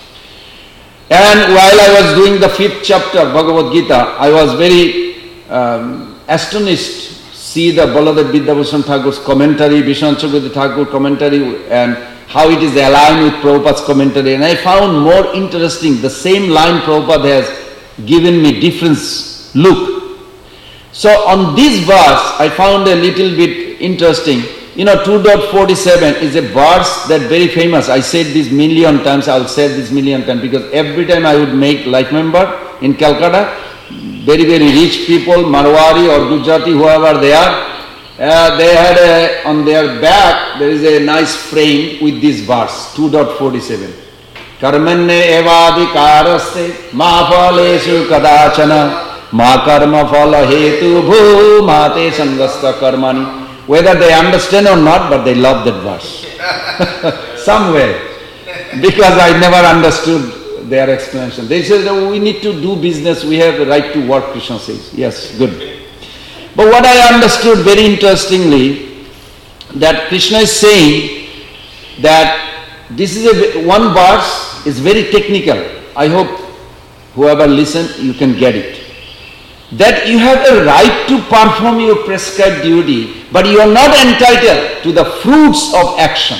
S1: And while I was doing the fifth chapter of Bhagavad Gita, I was very um, astonished see the Baladev Vidyabhushan Thakur's commentary, Vishwanath Chakravarti Thakur commentary, and how it is aligned with Prabhupada's commentary. And I found more interesting, the same line Prabhupada has given me different look. So on this verse, I found a little bit interesting. You know, two point forty-seven is a verse that very famous. I said this million times, I'll say this million times, because every time I would make life member in Calcutta, very, very rich people, Marwari or Gujarati, whoever they are, uh, they had a, on their back, there is a nice frame with this verse, two point forty-seven. Karmanne evadikaraste ma phaleshu kadachana ma karma phala hetu bhu mate sangasta karmani. Whether they understand or not, but they love that verse. Somewhere. Because I never understood their explanation. They said, oh, we need to do business, we have the right to work, Krishna says. Yes, good. But what I understood very interestingly, that Krishna is saying that this is a, one verse is very technical. I hope whoever listens, you can get it. That you have a right to perform your prescribed duty, but you are not entitled to the fruits of action.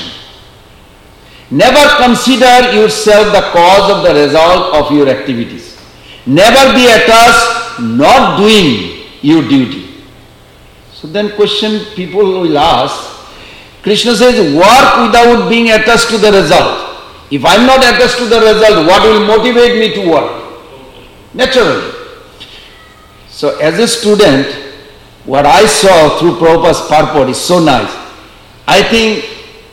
S1: Never consider yourself the cause of the result of your activities. Never be attached not doing your duty. So then question people will ask, Krishna says, work without being attached to the result. If I am not attached to the result, what will motivate me to work? Naturally. So as a student, what I saw through Prabhupada's purport is so nice. I think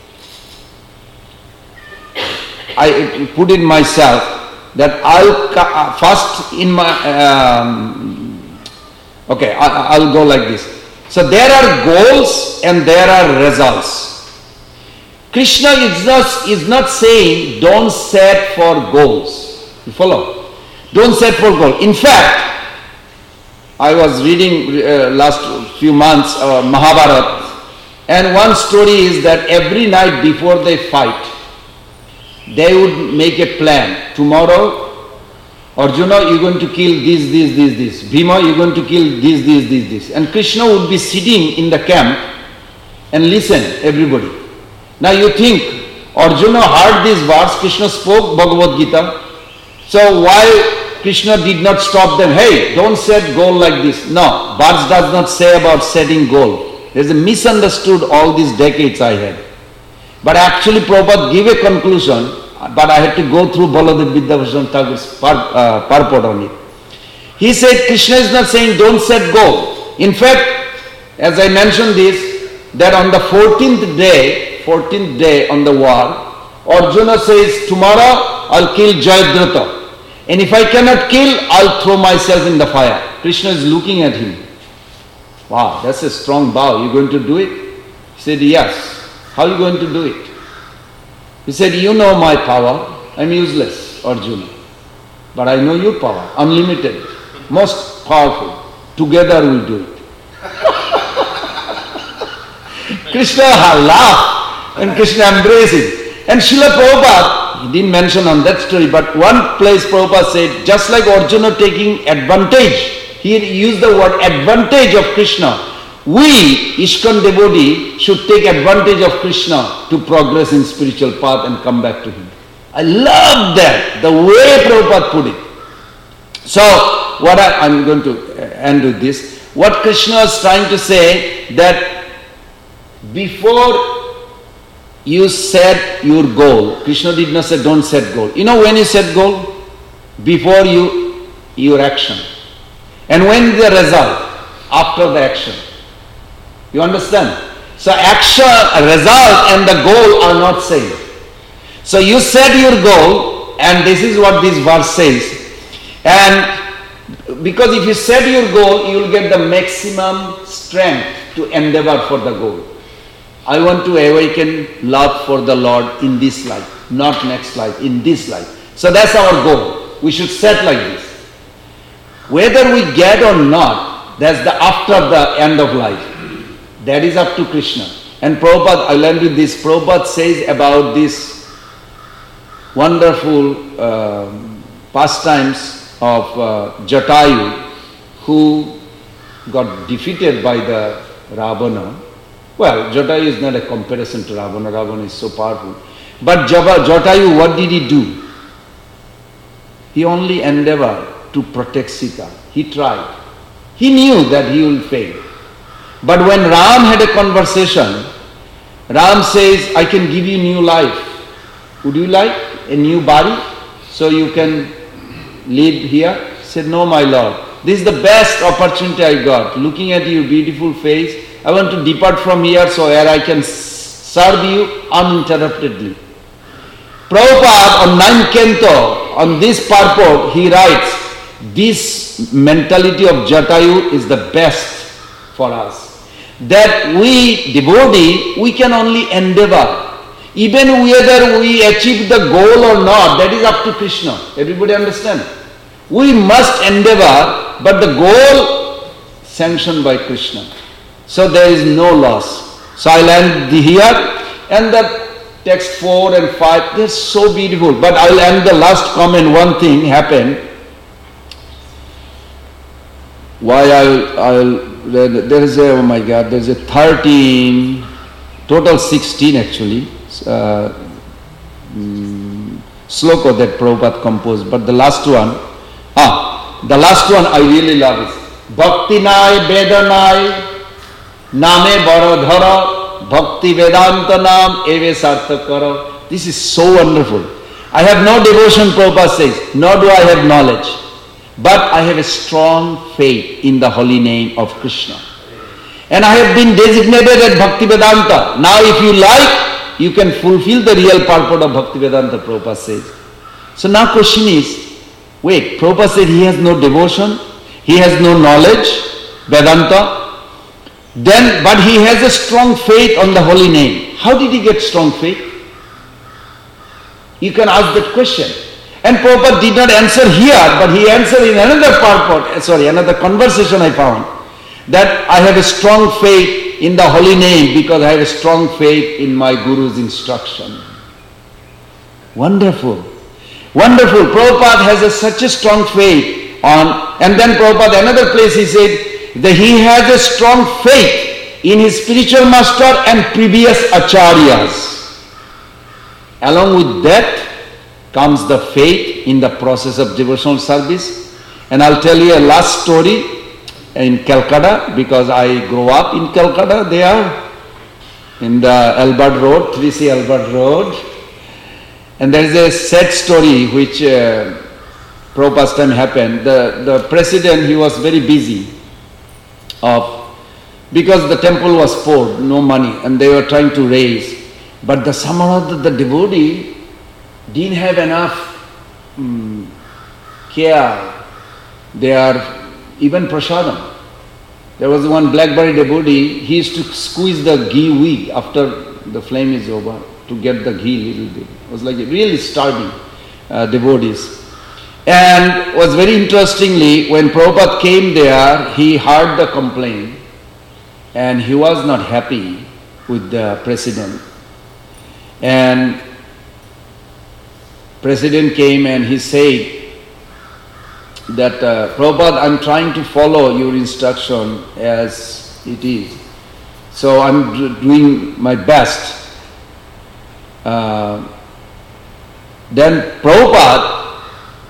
S1: I put it myself that I'll first in my, um, okay, I'll go like this. So there are goals and there are results. Krishna is not, is not saying don't set for goals. You follow? Don't set for goals. In fact, I was reading uh, last few months uh, Mahabharata, and one story is that every night before they fight, they would make a plan. Tomorrow, Arjuna, you're going to kill this, this, this, this. Bhima, you're going to kill this, this, this, this. And Krishna would be sitting in the camp and listen, everybody. Now you think, Arjuna heard this verse, Krishna spoke Bhagavad Gita. So why Krishna did not stop them? Hey, don't set goal like this. No, verse does not say about setting goal. There's a misunderstood all these decades I had. But actually Prabhupada gave a conclusion, but I had to go through Baladev Vidyabhushan Thakur's uh, purport on it. He said Krishna is not saying don't set goal. In fact, as I mentioned this, that on the fourteenth day, fourteenth day on the war, Arjuna says, tomorrow I'll kill Jayadratha. And if I cannot kill, I'll throw myself in the fire. Krishna is looking at him. Wow, that's a strong vow. You going to do it? He said, yes. How are you going to do it? He said, you know my power. I'm useless, Arjuna. But I know your power, unlimited, most powerful. Together we'll do it. Krishna laughed and Krishna embraced him. And Srila Prabhupada, he didn't mention on that story, but one place Prabhupada said, just like Arjuna taking advantage, he used the word advantage of Krishna. We, ISKCON devotee, should take advantage of Krishna to progress in spiritual path and come back to him. I love that, the way Prabhupada put it. So, what I, I'm going to end with this. What Krishna is trying to say, that before you set your goal, Krishna did not say don't set goal. You know when you set goal? Before you, your action. And when the result? After the action. You understand? So action, result and the goal are not same. So you set your goal, and this is what this verse says. And because if you set your goal, you will get the maximum strength to endeavor for the goal. I want to awaken love for the Lord in this life, not next life, in this life. So that's our goal. We should set like this. Whether we get or not, that's the after the end of life. That is up to Krishna. And Prabhupada, I learned with this, Prabhupada says about this wonderful uh, pastimes of uh, Jatayu, who got defeated by the Ravana. Well, Jatayu is not a comparison to Ravana. Ravana is so powerful. But Jatayu, what did he do? He only endeavored to protect Sita. He tried. He knew that he will fail. But when Ram had a conversation, Ram says, I can give you new life. Would you like a new body so you can live here? He said, no, my Lord. This is the best opportunity I got. Looking at your beautiful face, I want to depart from here so where I can serve you uninterruptedly. Prabhupada on ninth canto, on this purport, he writes, this mentality of Jatayu is the best for us. That we, devotee, we can only endeavor. Even whether we achieve the goal or not, that is up to Krishna. Everybody understand? We must endeavor, but the goal sanctioned by Krishna. So there is no loss. So I'll end here, and the text four and five, they're so beautiful. But I'll end the last comment, one thing happened. Why I'll, I'll there is a, oh my God, there is a thirteen, total sixteen actually, uh, um, sloka that Prabhupada composed, but the last one, ah, the last one I really love is Bhakti Nai Vedanai Name Baradhara Bhakti Vedanta Nam Eve Sarthakara. This is so wonderful. I have no devotion, Prabhupada says, nor do I have knowledge. But I have a strong faith in the holy name of Krishna. And I have been designated at Bhakti Vedanta. Now if you like, you can fulfill the real purport of Bhakti Vedanta, Prabhupada says. So now question is, wait, Prabhupada said he has no devotion, he has no knowledge, Vedanta, then, but he has a strong faith on the holy name. How did he get strong faith? You can ask that question. And Prabhupada did not answer here, but he answered in another purport, sorry, another conversation I found, that I have a strong faith in the holy name because I have a strong faith in my Guru's instruction. Wonderful. Wonderful. Prabhupada has a, such a strong faith on, and then Prabhupada, another place he said that he has a strong faith in his spiritual master and previous acharyas. Along with that comes the faith in the process of devotional service. And I'll tell you a last story in Calcutta, because I grew up in Calcutta there, in the Albert Road, three C Albert Road. And there is a sad story which uh, Prabhupada's time happened. The, the president, he was very busy of, because the temple was poor, no money, and they were trying to raise. But the somehow the, the devotee didn't have enough um, care. They are even prasadam. There was one blackberry devotee, he used to squeeze the ghee wheat after the flame is over to get the ghee little bit. It was like really starving uh, devotees. And was very interestingly, when Prabhupada came there, he heard the complaint and he was not happy with the president. And president came and he said that, uh, Prabhupada, I'm trying to follow your instruction as it is. So I'm d- doing my best. Uh, then Prabhupada,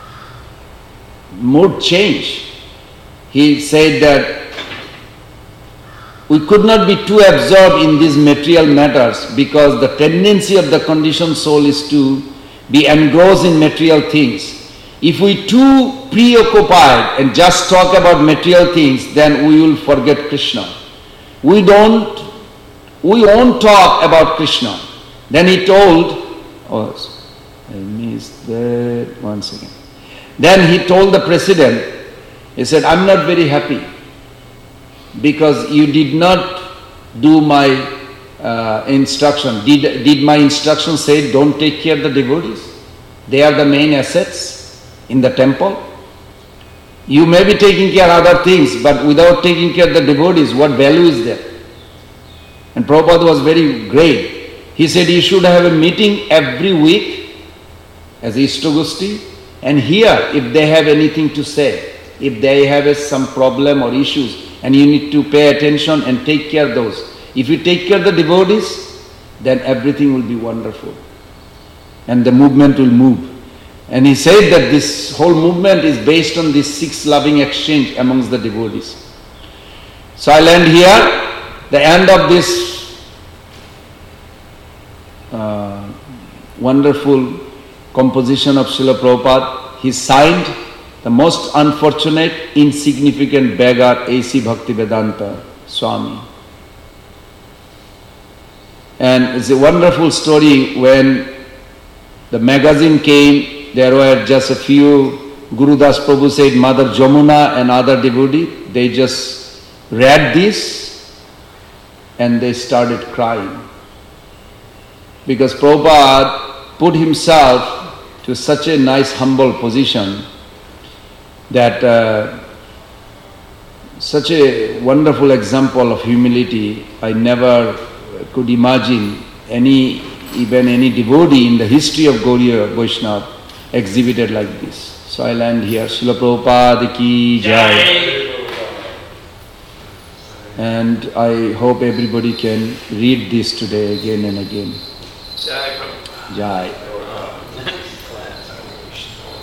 S1: mood change. He said that we could not be too absorbed in these material matters because the tendency of the conditioned soul is to be engrossed in material things. If we too preoccupied and just talk about material things, then we will forget Krishna. We don't, we won't talk about Krishna. Then he told, oh, I missed that, one second. Then he told the president, he said, I'm not very happy because you did not do my uh, instruction. Did, did my instruction say don't take care of the devotees? They are the main assets in the temple. You may be taking care of other things, but without taking care of the devotees, what value is there? And Prabhupada was very great. He said you should have a meeting every week as Ishtagosti, and here if they have anything to say, if they have a, some problem or issues, and you need to pay attention and take care of those. If you take care of the devotees, then everything will be wonderful. And the movement will move. And he said that this whole movement is based on this six loving exchange amongst the devotees. So I'll end here. The end of this uh, wonderful composition of Srila Prabhupada, he signed the most unfortunate, insignificant beggar, A C Bhaktivedanta Swami. And it's a wonderful story. When the magazine came, there were just a few, Gurudas Prabhu said, Mother Jamuna and other devotee, they just read this and they started crying. Because Prabhupada put himself to such a nice humble position that uh, such a wonderful example of humility, I never could imagine any, even any devotee in the history of Gauriya Vaishnava exhibited like this. So I'll end here. Srila Prabhupada ki jai. And I hope everybody can read this today again and again.
S3: Jai Prabhupada.
S1: Jai.